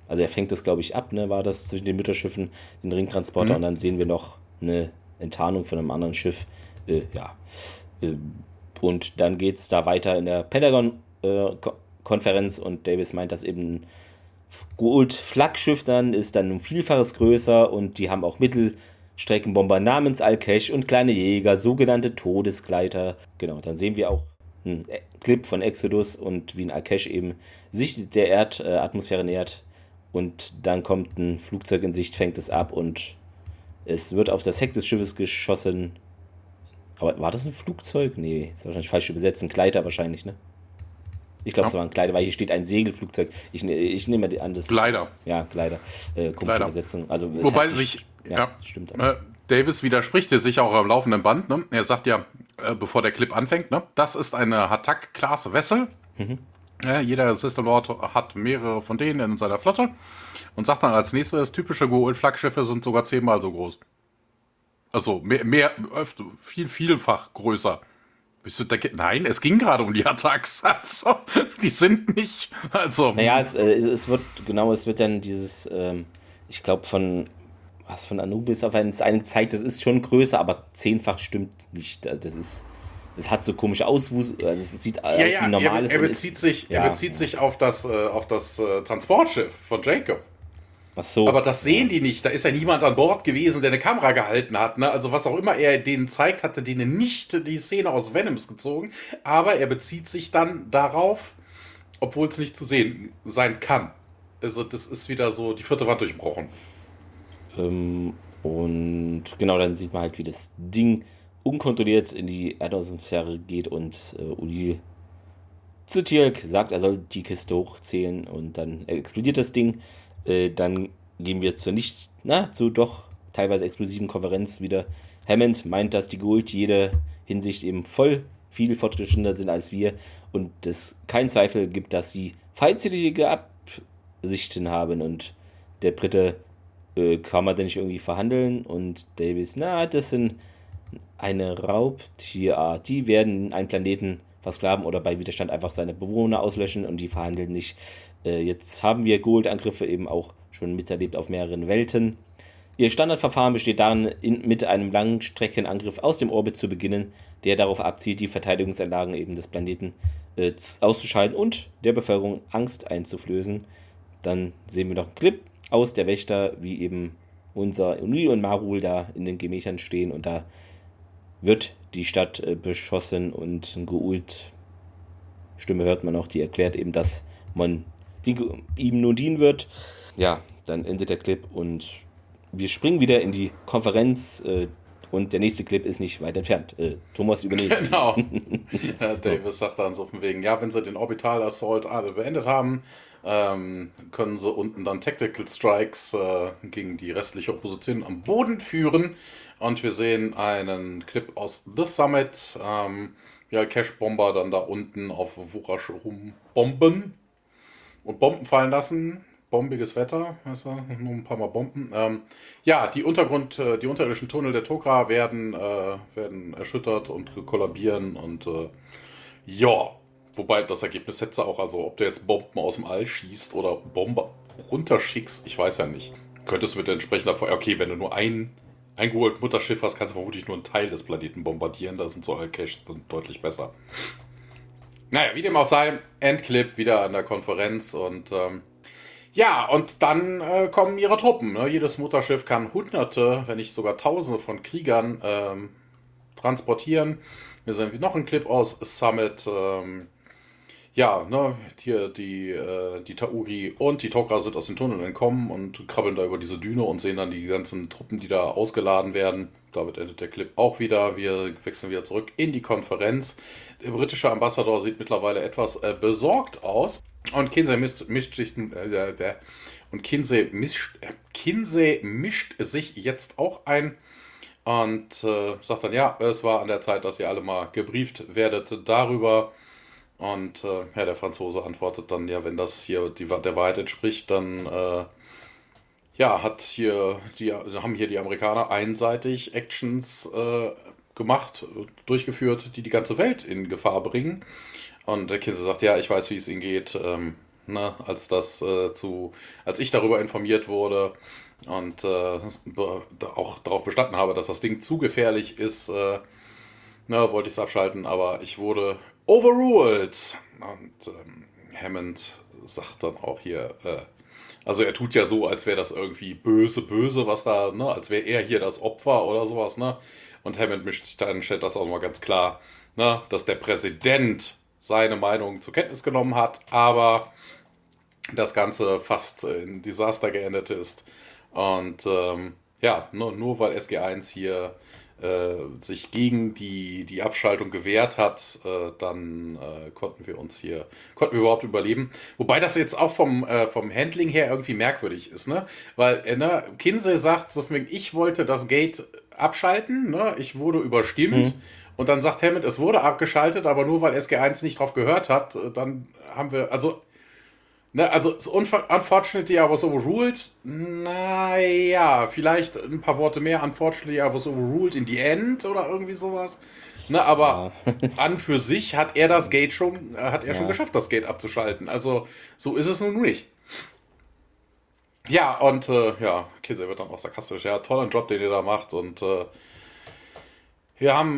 Also er fängt das, glaube ich, ab, ne, war das zwischen den Mütterschiffen, den Ringtransporter, und dann sehen wir noch eine Enttarnung von einem anderen Schiff. Ja. Und dann geht es da weiter in der Pentagon-Konferenz und Davis meint, dass eben Gould-Flaggschiff dann ist dann um Vielfaches größer und die haben auch Mittelstreckenbomber namens Al-Kesh und kleine Jäger, sogenannte Todesgleiter. Genau, dann sehen wir auch einen Clip von Exodus und wie ein Al-Kesh eben sich der Erdatmosphäre nähert und dann kommt ein Flugzeug in Sicht, fängt es ab und es wird auf das Heck des Schiffes geschossen. Aber war das ein Flugzeug? Nee, ist wahrscheinlich falsch übersetzt. Ein Gleiter wahrscheinlich, ne? Ich glaube, es war ein Gleiter, weil hier steht ein Segelflugzeug. Ich nehme an, das. Gleiter. Ja, Gleiter. Komische Übersetzung. Also, wobei sich. Stimmt. Davis widerspricht sich auch am laufenden Band. Ne? Er sagt ja, bevor der Clip anfängt, ne? Das ist eine Hatak-Class-Vessel. Jeder System Lord hat mehrere von denen in seiner Flotte. Und sagt dann als nächstes, typische Goa'uld-Flaggschiffe sind sogar 10-mal so groß. Also vielfach größer. Nein, es ging gerade um die Attacks. Also, die sind nicht. Also. Naja, es wird dann dieses, ich glaube, von Anubis auf eine gezeigt, das ist schon größer, aber 10-fach stimmt nicht. Also es hat so komische Auswuchs, also es sieht aus wie ein normales. Er bezieht sich auf das Transportschiff von Jacob. Ach so. Aber das sehen die nicht. Da ist ja niemand an Bord gewesen, der eine Kamera gehalten hat. Ne? Also was auch immer er denen zeigt, hatte denen nicht die Szene aus Venoms gezogen. Aber er bezieht sich dann darauf, obwohl es nicht zu sehen sein kann. Also das ist wieder so die vierte Wand durchbrochen. Und genau, dann sieht man halt, wie das Ding unkontrolliert in die Erdatmosphäre geht und O'Neill zu Teal'c sagt, er soll die Kiste hochzählen und dann explodiert das Ding. Dann gehen wir zur doch teilweise explosiven Konferenz wieder. Hammond meint, dass die Goa'uld jede Hinsicht eben voll viel fortgeschrittener sind als wir und es keinen Zweifel gibt, dass sie feindselige Absichten haben und der Brite kann man denn nicht irgendwie verhandeln und Davis, das sind eine Raubtierart, die werden einen Planeten versklaven oder bei Widerstand einfach seine Bewohner auslöschen und die verhandeln nicht. Jetzt haben wir Goa'uld-Angriffe eben auch schon miterlebt auf mehreren Welten. Ihr Standardverfahren besteht darin, mit einem Langstreckenangriff aus dem Orbit zu beginnen, der darauf abzielt, die Verteidigungsanlagen eben des Planeten auszuschalten und der Bevölkerung Angst einzuflößen. Dann sehen wir noch einen Clip aus der Wächter, wie eben unser O'Neill und Marul da in den Gemächern stehen und da wird die Stadt beschossen und eine Goa'uld-Stimme hört man auch, die erklärt eben, dass man ihm nur dienen wird. Ja, dann endet der Clip und wir springen wieder in die Konferenz und der nächste Clip ist nicht weit entfernt. Thomas übernimmt. Genau. Davis sagt dann so von wegen, ja, wenn sie den Orbital Assault beendet haben, können sie unten dann Tactical Strikes gegen die restliche Opposition am Boden führen. Und wir sehen einen Clip aus The Summit. Cash-Bomber dann da unten auf Wurash rumbomben und Bomben fallen lassen. Bombiges Wetter, weißt du, nur ein paar Mal Bomben. Die unterirdischen Tunnel der Tok'ra werden erschüttert und kollabieren und wobei das Ergebnis hätte auch, also ob du jetzt Bomben aus dem All schießt oder Bomber runterschickst, ich weiß ja nicht. Könntest du mit entsprechender okay, wenn du nur ein Goa'uld-Mutterschiff hast, kannst du vermutlich nur einen Teil des Planeten bombardieren, da sind so Al-Kesh deutlich besser. Naja, wie dem auch sei, Endclip wieder an der Konferenz und und dann kommen ihre Truppen. Ne? Jedes Mutterschiff kann Hunderte, wenn nicht sogar Tausende von Kriegern transportieren. Wir sehen noch einen Clip aus Summit. Hier die Ta'uri und die Tok'ra sind aus den Tunneln entkommen und krabbeln da über diese Düne und sehen dann die ganzen Truppen, die da ausgeladen werden. Damit endet der Clip auch wieder. Wir wechseln wieder zurück in die Konferenz. Der britische Ambassador sieht mittlerweile etwas besorgt aus. Und Kinsey mischt sich jetzt auch ein und sagt dann, ja, es war an der Zeit, dass ihr alle mal gebrieft werdet darüber. Und der Franzose antwortet dann, ja, wenn das hier der Wahrheit entspricht, dann haben hier die Amerikaner einseitig Actions durchgeführt, die ganze Welt in Gefahr bringen. Und der Kinsey sagt, ja, ich weiß, wie es ihnen geht. ne, als ich darüber informiert wurde und auch darauf bestanden habe, dass das Ding zu gefährlich ist, wollte ich es abschalten, aber ich wurde overruled. Und Hammond sagt dann auch hier, also er tut ja so, als wäre das irgendwie böse, böse, was da, ne, als wäre er hier das Opfer oder sowas, ne? Und Hammond mischt sich da in, stellt das auch mal ganz klar, ne, dass der Präsident seine Meinung zur Kenntnis genommen hat, aber das Ganze fast in Desaster geendet ist. Und nur weil SG1 hier sich gegen die Abschaltung gewehrt hat, dann konnten wir überhaupt überleben. Wobei das jetzt auch vom Handling her irgendwie merkwürdig ist, ne? Weil Kinsey sagt so von wegen, ich wollte das Gate abschalten, ne? Ich wurde überstimmt. Und dann sagt Hammond, es wurde abgeschaltet, aber nur weil SG1 nicht drauf gehört hat, dann haben wir, also unfortunately I was overruled. Naja, vielleicht ein paar Worte mehr. Unfortunately I was overruled in the end oder irgendwie sowas. Ne, aber an für sich hat er das Gate schon geschafft, das Gate abzuschalten. Also so ist es nun nicht. Ja, und Kinsey wird dann auch sarkastisch. Ja, toller Job, den ihr da macht. Und wir haben,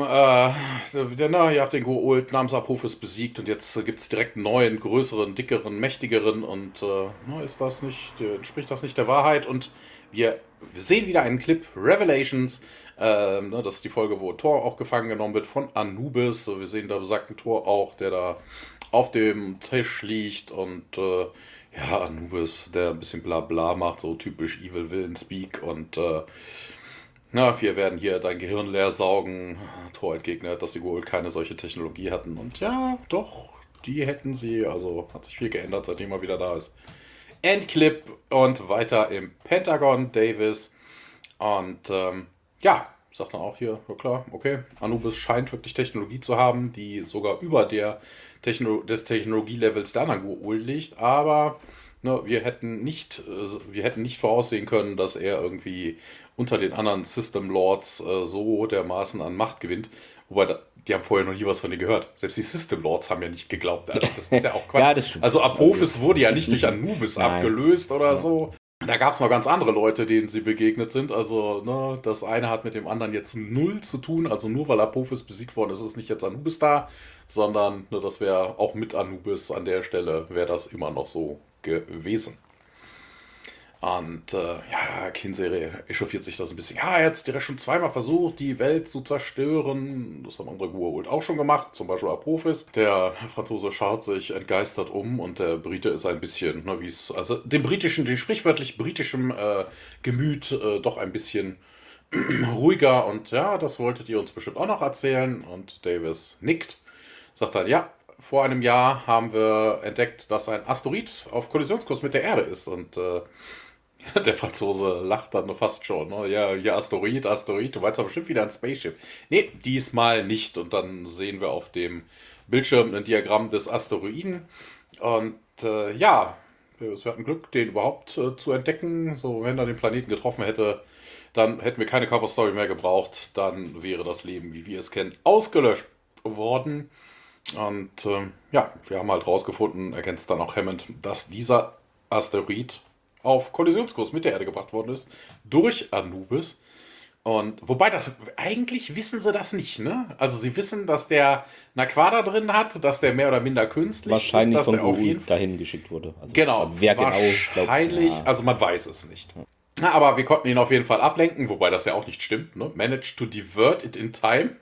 ihr habt den Goa'uld namens Apophis besiegt und jetzt gibt es direkt einen neuen, größeren, dickeren, mächtigeren und entspricht das nicht der Wahrheit? Und wir sehen wieder einen Clip, Revelations, das ist die Folge, wo Thor auch gefangen genommen wird von Anubis. Wir sehen da besagten Thor auch, der da auf dem Tisch liegt und Anubis, der ein bisschen Blabla macht, so typisch Evil Villain Speak und wir werden hier dein Gehirn leer saugen. Thor entgegnet, dass die Goa'uld keine solche Technologie hatten. Und ja, doch, die hätten sie. Also hat sich viel geändert, seitdem er wieder da ist. Endclip und weiter im Pentagon, Davis. Und sagt dann auch hier, ja klar, okay, Anubis scheint wirklich Technologie zu haben, die sogar über des Technologielevels der anderen Goa'uld liegt. Aber wir hätten nicht voraussehen können, dass er irgendwie unter den anderen System Lords so dermaßen an Macht gewinnt. Wobei, die haben vorher noch nie was von denen gehört. Selbst die System Lords haben ja nicht geglaubt. Also das ist ja auch Quatsch. Ja, das stimmt. Also Apophis wurde ja nicht durch Anubis abgelöst oder so. Da gab es noch ganz andere Leute, denen sie begegnet sind. Also, das eine hat mit dem anderen jetzt null zu tun. Also nur weil Apophis besiegt worden ist, ist nicht jetzt Anubis da, sondern das wäre auch mit Anubis an der Stelle, wäre das immer noch so gewesen. Und Kinsey echauffiert sich das ein bisschen. Ja, jetzt direkt schon zweimal versucht, die Welt zu zerstören. Das haben andere Goa'uld auch schon gemacht, zum Beispiel Apophis. Der Franzose schaut sich entgeistert um und der Brite ist ein bisschen, dem sprichwörtlich britischen Gemüt doch ein bisschen ruhiger. Und ja, das wolltet ihr uns bestimmt auch noch erzählen. Und Davis nickt, sagt dann, ja, vor einem Jahr haben wir entdeckt, dass ein Asteroid auf Kollisionskurs mit der Erde ist. Und der Franzose lacht dann fast schon. Ne? Ja, Asteroid, du meinst doch bestimmt wieder ein Spaceship. Nee, diesmal nicht. Und dann sehen wir auf dem Bildschirm ein Diagramm des Asteroiden. Und wir hatten Glück, den überhaupt zu entdecken. So, wenn er den Planeten getroffen hätte, dann hätten wir keine Cover-Story mehr gebraucht. Dann wäre das Leben, wie wir es kennen, ausgelöscht worden. Und wir haben halt rausgefunden, ergänzt dann auch Hammond, dass dieser Asteroid auf Kollisionskurs mit der Erde gebracht worden ist durch Anubis. Und wobei eigentlich wissen sie das nicht, ne? Also sie wissen, dass der Naquadah drin hat, dass der mehr oder minder künstlich wahrscheinlich ist, dass von der auf jeden Fall dahin geschickt wurde. Also, genau, wer wahrscheinlich, glaubt, also man weiß es nicht. Na, aber wir konnten ihn auf jeden Fall ablenken, wobei das ja auch nicht stimmt, ne? Managed to divert it in time.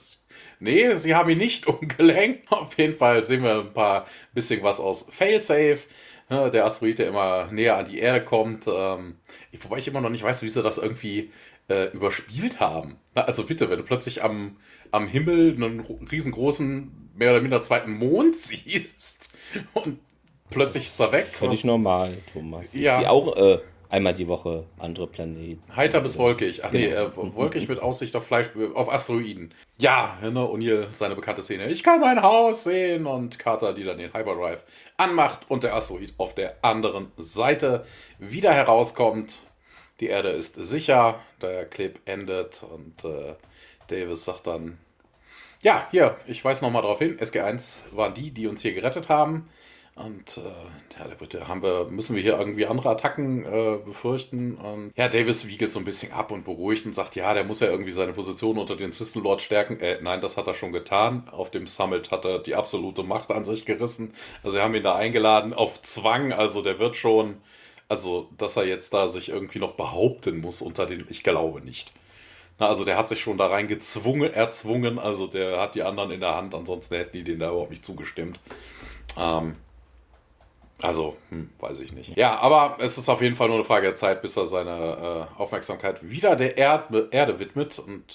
Nee, sie haben ihn nicht umgelenkt. Auf jeden Fall sehen wir bisschen was aus Failsafe. Der Asteroid, der immer näher an die Erde kommt. Wobei ich immer noch nicht weiß, wie sie das irgendwie überspielt haben. Also bitte, wenn du plötzlich am Himmel einen riesengroßen, mehr oder minder zweiten Mond siehst und plötzlich ist er weg. Völlig normal, Thomas. Ich Ja. sehe auch einmal die Woche andere Planeten. Heiter bis wolkig. Ach nee, Genau. wolkig mit Aussicht auf auf Asteroiden. Ja, und hier seine bekannte Szene. Ich kann mein Haus sehen und Carter, die dann den Hyperdrive anmacht und der Asteroid auf der anderen Seite wieder herauskommt. Die Erde ist sicher, der Clip endet und Davis sagt dann, ja, hier, ich weise nochmal darauf hin, SG1 waren die uns hier gerettet haben. Und ja, der Brite, müssen wir hier irgendwie andere Attacken befürchten? Und ja, Davis wiegelt so ein bisschen ab und beruhigt und sagt, ja, der muss ja irgendwie seine Position unter den Thistle Lords stärken. Nein, das hat er schon getan. Auf dem Summit hat er die absolute Macht an sich gerissen. Also sie haben ihn da eingeladen auf Zwang. Also der wird schon, also dass er jetzt da sich irgendwie noch behaupten muss unter den, ich glaube nicht. Na, also der hat sich schon da rein erzwungen. Also der hat die anderen in der Hand. Ansonsten hätten die denen da überhaupt nicht zugestimmt. Also, weiß ich nicht. Ja, aber es ist auf jeden Fall nur eine Frage der Zeit, bis er seine Aufmerksamkeit wieder der Erde widmet. Und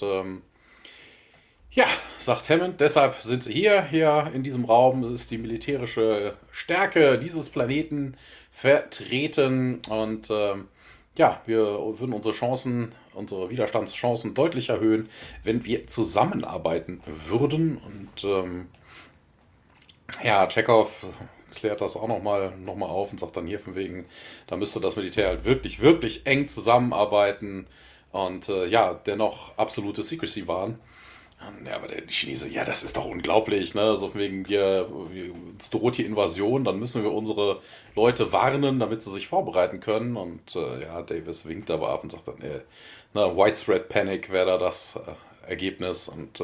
ja, sagt Hammond, deshalb sind sie hier in diesem Raum. Das ist die militärische Stärke dieses Planeten vertreten. Und ja, wir würden unsere Widerstandschancen deutlich erhöhen, wenn wir zusammenarbeiten würden. Und ja, Chekhov klärt das auch nochmal auf und sagt dann hier von wegen, da müsste das Militär halt wirklich, wirklich eng zusammenarbeiten und ja, dennoch absolute Secrecy wahren. Ja, aber die Chinesen, ja, das ist doch unglaublich, ne? So von wegen, uns droht die Invasion, dann müssen wir unsere Leute warnen, damit sie sich vorbereiten können. Und ja, Davis winkt aber ab und sagt dann, Widespread Panic wäre da das Ergebnis. Und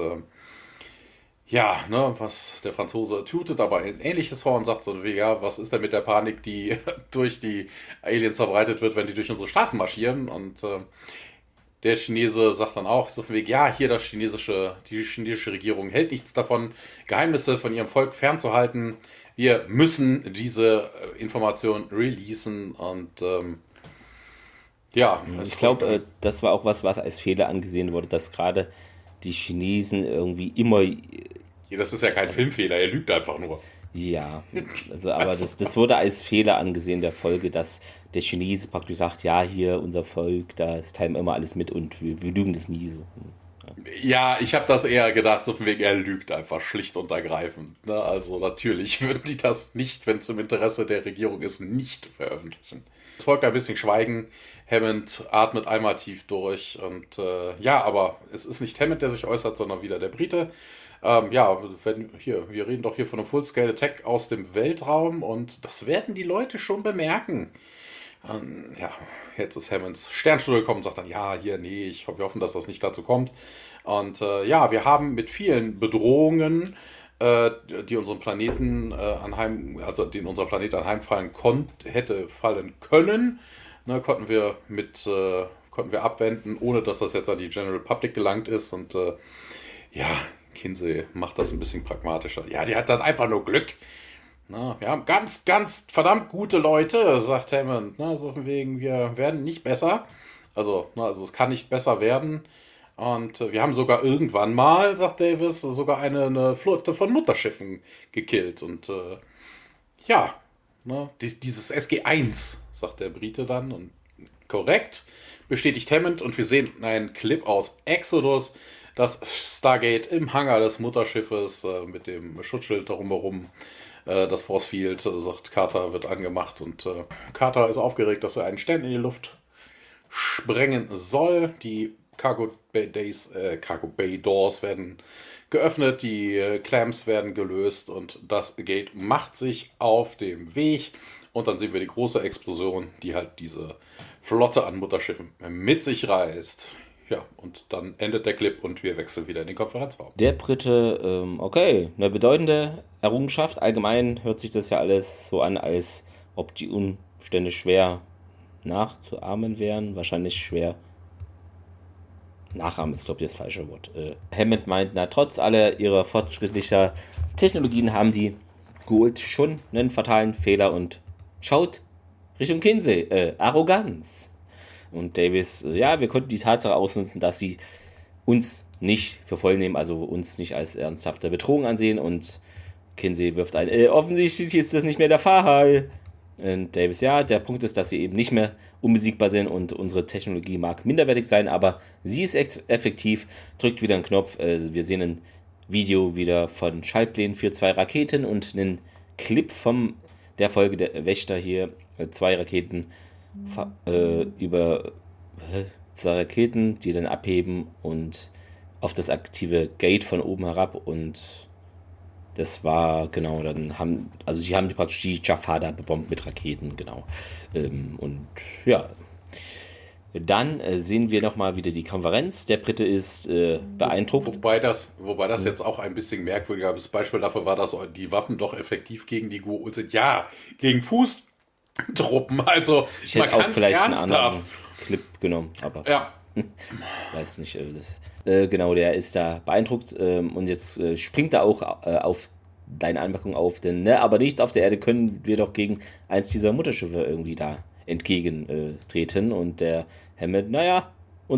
ja, ne, was der Franzose tutet aber ein ähnliches vor und sagt so, wie, ja, was ist denn mit der Panik, die durch die Aliens verbreitet wird, wenn die durch unsere Straßen marschieren? Und der Chinese sagt dann auch so von wegen, ja, hier die chinesische Regierung hält nichts davon, Geheimnisse von ihrem Volk fernzuhalten. Wir müssen diese Information releasen und ja. Ich glaube, das war auch was als Fehler angesehen wurde, dass gerade die Chinesen irgendwie immer. Ja, das ist ja kein Filmfehler, er lügt einfach nur. Ja, also, aber das wurde als Fehler angesehen der Folge, dass der Chinese praktisch sagt, ja, hier unser Volk, das teilen wir immer alles mit und wir lügen das nie so. Ja, ich habe das eher gedacht, so von wegen, er lügt einfach schlicht und ergreifend. Ne? Also natürlich würden die das nicht, wenn es im Interesse der Regierung ist, nicht veröffentlichen. Es folgt ein bisschen Schweigen. Hammond atmet einmal tief durch und ja, aber es ist nicht Hammond, der sich äußert, sondern wieder der Brite. Ja, wir reden doch hier von einem Full-Scale-Attack aus dem Weltraum und das werden die Leute schon bemerken. Ja, jetzt ist Hammonds Sternstunde gekommen und sagt dann, ja, hier, nee, wir hoffen, dass das nicht dazu kommt. Und ja, wir haben mit vielen Bedrohungen, die unserem Planeten denen unser Planet anheimfallen hätte fallen können, ne, konnten wir abwenden, ohne dass das jetzt an die General Public gelangt ist. Und ja, Kinsey macht das ein bisschen pragmatischer. Ja, die hat dann einfach nur Glück. Na, wir haben ganz, ganz verdammt gute Leute, sagt Hammond. Na, so von wegen, wir werden nicht besser. Also es kann nicht besser werden. Und wir haben sogar irgendwann mal, sagt Davis, sogar eine Flotte von Mutterschiffen gekillt. Und ja, ne, dieses SG-1, sagt der Brite dann. Und korrekt, bestätigt Hammond. Und wir sehen einen Clip aus Exodus, das Stargate im Hangar des Mutterschiffes mit dem Schutzschild darum herum. Das Force Field, sagt Carter, wird angemacht und Carter ist aufgeregt, dass er einen Stern in die Luft sprengen soll. Die Cargo Bay Doors werden geöffnet, die Clamps werden gelöst und das Gate macht sich auf dem Weg. Und dann sehen wir die große Explosion, die halt diese Flotte an Mutterschiffen mit sich reißt. Ja, und dann endet der Clip und wir wechseln wieder in den Konferenzraum. Der Brite, okay, eine bedeutende Errungenschaft. Allgemein hört sich das ja alles so an, als ob die Umstände schwer nachzuahmen wären. Wahrscheinlich schwer. Nachahmen ist, glaube ich, das falsche Wort. Hammond meint, trotz aller ihrer fortschrittlicher Technologien haben die Goa'uld schon einen fatalen Fehler und schaut Richtung Kinsey. Arroganz. Und Davis, ja, wir konnten die Tatsache ausnutzen, dass sie uns nicht für voll nehmen, also uns nicht als ernsthafte Bedrohung ansehen. Und Kinsey wirft ein, offensichtlich ist das nicht mehr der Fall. Und Davis, ja, der Punkt ist, dass sie eben nicht mehr unbesiegbar sind und unsere Technologie mag minderwertig sein, aber sie ist effektiv, drückt wieder einen Knopf. Wir sehen ein Video wieder von Schaltplänen für 2 Raketen und einen Clip von der Folge der Wächter hier, 2 Raketen über 2 Raketen, die dann abheben und auf das aktive Gate von oben herab und Das war, genau, sie haben praktisch die Jaffa da bebombt mit Raketen, genau. Und ja, dann sehen wir nochmal wieder die Konferenz. Der Brite ist beeindruckt. Wobei das jetzt auch ein bisschen merkwürdiger ist. Beispiel dafür war, dass die Waffen doch effektiv gegen die Goa'uld sind. Ja, gegen Fußtruppen. Also, Ich hätte auch vielleicht einen anderen Clip genommen, aber ja. weiß nicht. Genau, der ist da beeindruckt und jetzt springt er auch auf deine Anmerkung auf, denn aber nichts auf der Erde können wir doch gegen eins dieser Mutterschiffe irgendwie da entgegentreten. Und der Hammond, naja,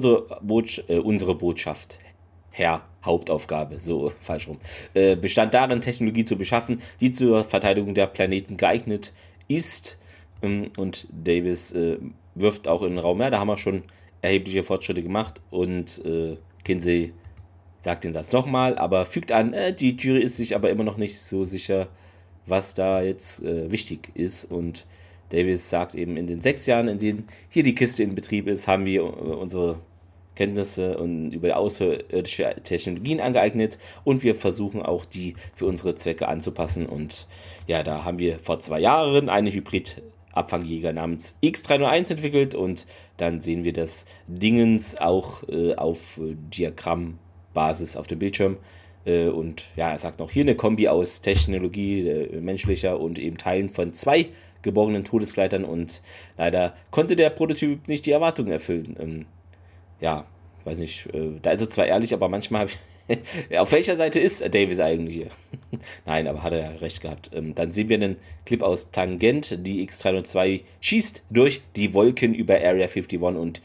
unsere Botschaft, Herr, Hauptaufgabe, so falsch rum, bestand darin, Technologie zu beschaffen, die zur Verteidigung der Planeten geeignet ist. Und Davis wirft auch in den Raum, ja, da haben wir schon erhebliche Fortschritte gemacht. Und Kinsey sagt den Satz nochmal, aber fügt an, die Jury ist sich aber immer noch nicht so sicher, was da jetzt wichtig ist. Und Davis sagt eben, in den 6 Jahren, in denen hier die Kiste in Betrieb ist, haben wir unsere Kenntnisse über außerirdische Technologien angeeignet und wir versuchen auch, die für unsere Zwecke anzupassen. Und ja, da haben wir vor 2 Jahren eine Hybrid-Abfangjäger namens X301 entwickelt und dann sehen wir das Dingens auch auf Diagrammbasis auf dem Bildschirm. Und ja, er sagt noch, hier eine Kombi aus Technologie, menschlicher und eben Teilen von 2 geborgenen Todesgleitern und leider konnte der Prototyp nicht die Erwartungen erfüllen. Ja, weiß nicht, da ist er zwar ehrlich, aber manchmal habe ich... Auf welcher Seite ist Davis eigentlich hier? Nein, aber hat er ja recht gehabt. Dann sehen wir einen Clip aus Tangent. Die X302 schießt durch die Wolken über Area 51 und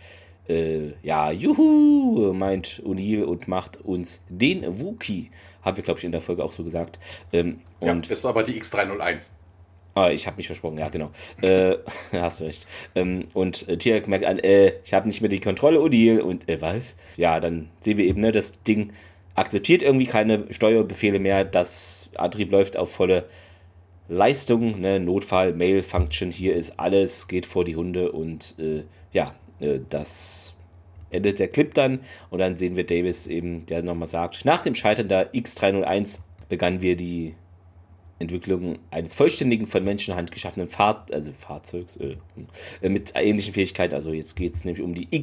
ja, juhu, meint O'Neill und macht uns den Wookie. Haben wir, glaube ich, in der Folge auch so gesagt. Und ja, ist aber die X301. Ich habe mich versprochen, ja, genau. Hast du recht. Und Tirak merkt an, ich habe nicht mehr die Kontrolle, O'Neill. Und was? Ja, dann sehen wir eben, ne, das Ding akzeptiert irgendwie keine Steuerbefehle mehr. Das Antrieb läuft auf volle Leistung, ne, Notfall, Mail-Function, hier ist alles, geht vor die Hunde. Und ja, das endet der Clip dann. Und dann sehen wir Davis eben, der nochmal sagt, nach dem Scheitern der X301 begannen wir die Entwicklung eines vollständigen, von Menschenhand geschaffenen Fahrzeugs mit ähnlichen Fähigkeiten. Also jetzt geht es nämlich um die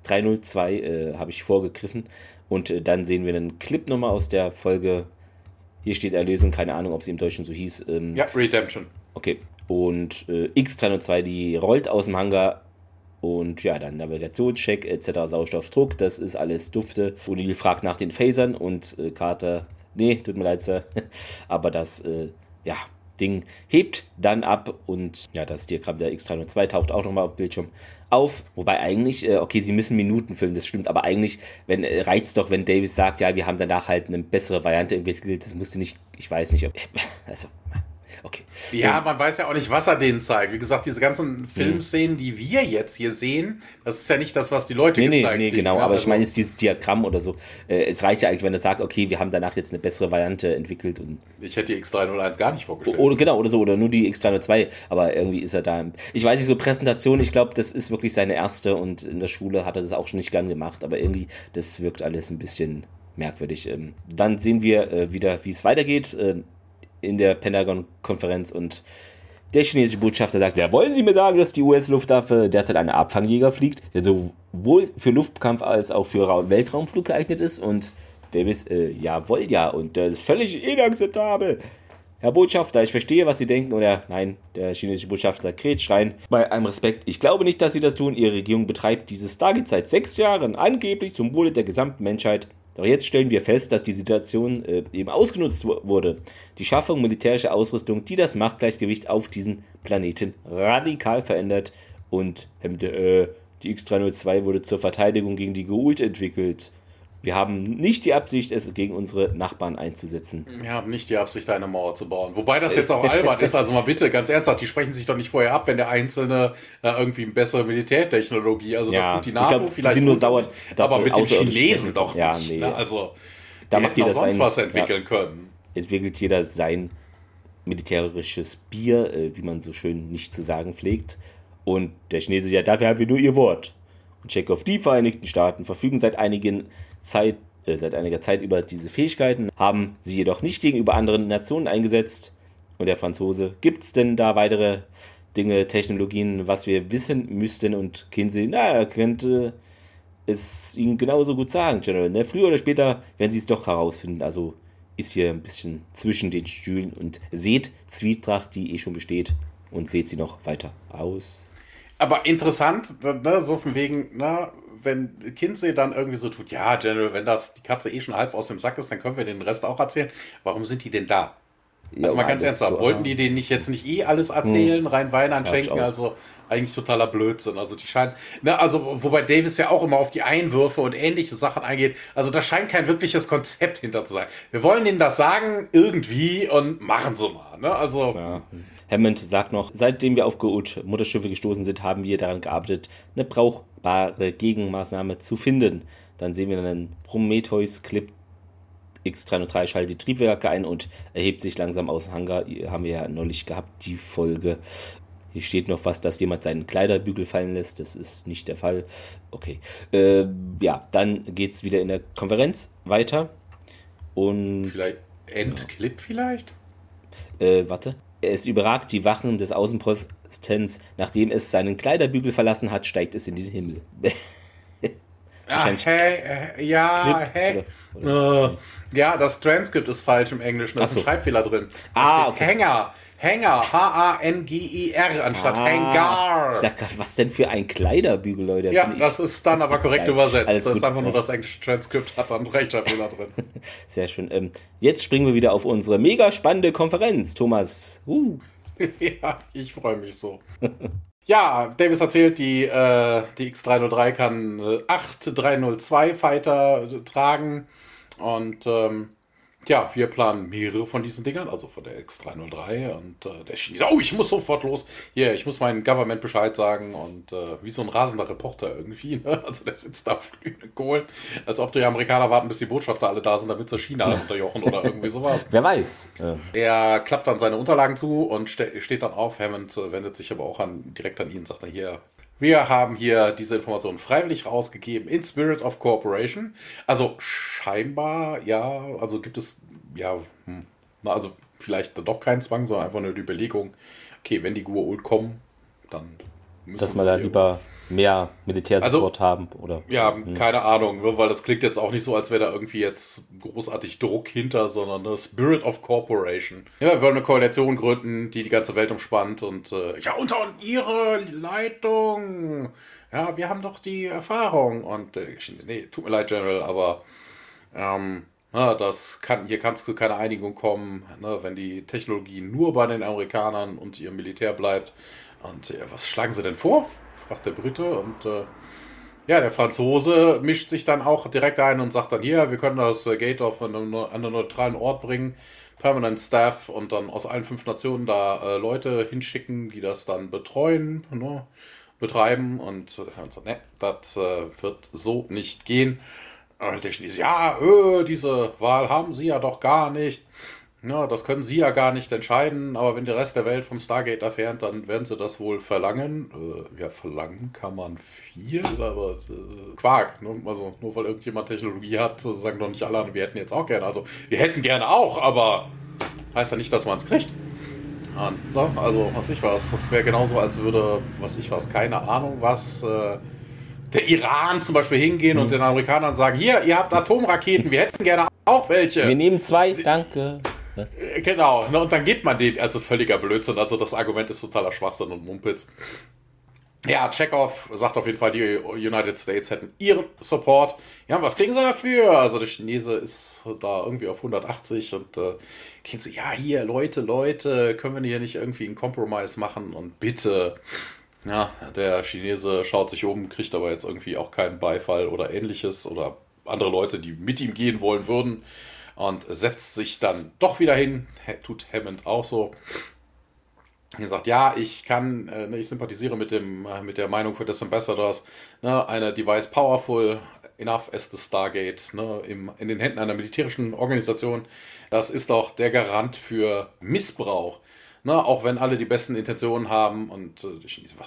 X302, habe ich vorgegriffen. Und dann sehen wir einen Clip nochmal aus der Folge. Hier steht Erlösung, keine Ahnung, ob sie im Deutschen so hieß. Ja, Redemption. Okay, und X302, die rollt aus dem Hangar. Und ja, dann Navigationscheck etc., Sauerstoffdruck, das ist alles dufte. O'Neill fragt nach den Phasern und Carter... Nee, tut mir leid, Sir. Aber das Ding hebt dann ab und ja, das Diagramm der X302 taucht auch nochmal auf dem Bildschirm auf. Wobei eigentlich, okay, sie müssen Minuten füllen, das stimmt, aber eigentlich reizt doch, wenn Davis sagt, ja, wir haben danach halt eine bessere Variante entwickelt, das musste nicht, ich weiß nicht, also, okay. Ja, man weiß ja auch nicht, was er denen zeigt. Wie gesagt, diese ganzen Filmszenen, die wir jetzt hier sehen, das ist ja nicht das, was die Leute gezeigt haben. Nee, genau, aber ich meine jetzt dieses Diagramm oder so. Es reicht ja eigentlich, wenn er sagt, okay, wir haben danach jetzt eine bessere Variante entwickelt. Und ich hätte die X301 gar nicht vorgestellt. Oder nur die X302, aber irgendwie ist er da. Ich weiß nicht, so Präsentation, ich glaube, das ist wirklich seine erste und in der Schule hat er das auch schon nicht gern gemacht, aber irgendwie, das wirkt alles ein bisschen merkwürdig. Dann sehen wir wieder, wie es weitergeht. In der Pentagon-Konferenz und der chinesische Botschafter sagt, ja, wollen Sie mir sagen, dass die US-Luftwaffe derzeit einen Abfangjäger fliegt, der sowohl für Luftkampf als auch für Weltraumflug geeignet ist? Und Davis, jawohl, ja, und das ist völlig inakzeptabel. Herr Botschafter, ich verstehe, was Sie denken, oder nein, der chinesische Botschafter krätscht rein. Bei allem Respekt, ich glaube nicht, dass Sie das tun. Ihre Regierung betreibt diese Stargate seit 6 Jahren, angeblich zum Wohle der gesamten Menschheit. Doch jetzt stellen wir fest, dass die Situation eben ausgenutzt wurde. Die Schaffung militärischer Ausrüstung, die das Machtgleichgewicht auf diesem Planeten radikal verändert. Und die X302 wurde zur Verteidigung gegen die Goa'uld entwickelt. Wir haben nicht die Absicht, es gegen unsere Nachbarn einzusetzen. Wir haben nicht die Absicht, eine Mauer zu bauen. Wobei das jetzt auch albern ist. Also mal bitte, ganz ernsthaft, die sprechen sich doch nicht vorher ab, wenn der Einzelne irgendwie eine bessere Militärtechnologie, also das tut die NATO vielleicht, sind nur sauer, aber mit den Chinesen doch nicht. Ja, nee. Ne? Also da macht jeder sonst was entwickeln können. Entwickelt jeder sein militärisches Bier, wie man so schön nicht zu sagen pflegt. Und der Chinese, ja, dafür haben wir nur ihr Wort. Und Chekhov, die Vereinigten Staaten verfügen seit einigen Zeit seit einiger Zeit über diese Fähigkeiten, haben sie jedoch nicht gegenüber anderen Nationen eingesetzt. Und der Franzose, gibt es denn da weitere Dinge, Technologien, was wir wissen müssten? Und Kinsey, er könnte es Ihnen genauso gut sagen, General. Ne? Früher oder später werden Sie es doch herausfinden. Also ist hier ein bisschen zwischen den Stühlen und seht Zwietracht, die schon besteht, und seht sie noch weiter aus. Aber interessant, ne, so von wegen, ne, wenn Kinsey dann irgendwie so tut, ja, General, wenn das die Katze schon halb aus dem Sack ist, dann können wir den Rest auch erzählen. Warum sind die denn da? Also mal ganz ernsthaft, so, wollten die denen nicht jetzt nicht alles erzählen, rein Wein anschenken, also eigentlich totaler Blödsinn. Also die scheinen, ne, also wobei Davis ja auch immer auf die Einwürfe und ähnliche Sachen eingeht, also da scheint kein wirkliches Konzept hinter zu sein. Wir wollen ihnen das sagen, irgendwie, und machen sie mal, ne, also... Ja. Hammond sagt noch, seitdem wir auf Mutterschiffe gestoßen sind, haben wir daran gearbeitet, eine brauchbare Gegenmaßnahme zu finden. Dann sehen wir einen Prometheus-Clip. X-303 schaltet die Triebwerke ein und erhebt sich langsam aus dem Hangar. Hier haben wir ja neulich gehabt, die Folge. Hier steht noch was, dass jemand seinen Kleiderbügel fallen lässt. Das ist nicht der Fall. Okay. Dann geht es wieder in der Konferenz weiter. Und vielleicht Endclip vielleicht? Warte. Es überragt die Wachen des Außenpostens. Nachdem es seinen Kleiderbügel verlassen hat, steigt es in den Himmel. Ja, das Transkript ist falsch im Englischen, da ist ein Schreibfehler drin. Okay. Hänger, H-A-N-G-I-R anstatt Hangar. Ich sag grad, was denn für ein Kleiderbügel, Leute? Ja, das ist dann aber korrekt übersetzt. Das ist einfach nur das englische Transkript, hat dann Rechtschreibfehler drin. Sehr schön. Jetzt springen wir wieder auf unsere mega spannende Konferenz, Thomas. Ja, ich freue mich so. Ja, Davis erzählt, die X-303 kann 8 302 Fighter tragen und wir planen mehrere von diesen Dingern, also von der X-303 und der Chinese, ich muss sofort los, ich muss meinem Government Bescheid sagen und wie so ein rasender Reporter irgendwie, ne? Also der sitzt da auf glühenden Kohlen, als ob die Amerikaner warten, bis die Botschafter alle da sind, damit sie China unterjochen oder irgendwie sowas. Wer weiß. Ja. Er klappt dann seine Unterlagen zu und steht dann auf. Hammond wendet sich aber auch direkt an ihn, sagt er hier, wir haben hier diese Informationen freiwillig rausgegeben in Spirit of Cooperation. Also scheinbar, also gibt es, also vielleicht doch keinen Zwang, sondern einfach nur die Überlegung, okay, wenn die Goa'uld kommen, dann müssen dass wir da lieber mehr Militärsupport haben, oder? Ja, keine Ahnung, weil das klingt jetzt auch nicht so, als wäre da irgendwie jetzt großartig Druck hinter, sondern eine Spirit of Cooperation. Ja, wir wollen eine Koalition gründen, die ganze Welt umspannt und unter Ihre Leitung. Ja, wir haben doch die Erfahrung und nee, tut mir leid, General, aber hier kann es zu keiner Einigung kommen, ne, wenn die Technologie nur bei den Amerikanern und ihrem Militär bleibt. Und was schlagen sie denn vor? Fragt der Brite und der Franzose mischt sich dann auch direkt ein und sagt dann, hier, wir können das Gate auf an einen neutralen Ort bringen, Permanent Staff und dann aus allen 5 Nationen da Leute hinschicken, die das dann betreuen, betreiben und so, ne, das wird so nicht gehen. Und der Chinese, diese Wahl haben sie ja doch gar nicht. Ja, das können sie ja gar nicht entscheiden, aber wenn der Rest der Welt vom Stargate erfährt, dann werden sie das wohl verlangen. Verlangen kann man viel, aber Quark. Ne? Also nur weil irgendjemand Technologie hat, sagen doch nicht alle, wir hätten jetzt auch gerne. Also wir hätten gerne auch, aber heißt ja nicht, dass man es kriegt. Und, also das wäre genauso, als würde, keine Ahnung was, der Iran zum Beispiel hingehen und den Amerikanern sagen, hier, ihr habt Atomraketen, wir hätten gerne auch welche. Wir nehmen 2, danke. Was? Genau, ne, und dann gibt man den, also völliger Blödsinn, also das Argument ist totaler Schwachsinn und Mumpitz. Ja, Chekhov sagt auf jeden Fall, die United States hätten ihren Support. Ja, was kriegen sie dafür? Also der Chinese ist da irgendwie auf 180 und gehen sie, hier, Leute, können wir hier nicht irgendwie einen Compromise machen und bitte. Ja, der Chinese schaut sich um, kriegt aber jetzt irgendwie auch keinen Beifall oder ähnliches oder andere Leute, die mit ihm gehen wollen würden. Und setzt sich dann doch wieder hin, tut Hammond auch so. Er sagt, ich sympathisiere mit der Meinung des Ambassadors, ne, eine Device powerful enough as the Stargate, ne, in den Händen einer militärischen Organisation, das ist doch der Garant für Missbrauch. Ne, auch wenn alle die besten Intentionen haben und die Chinesen,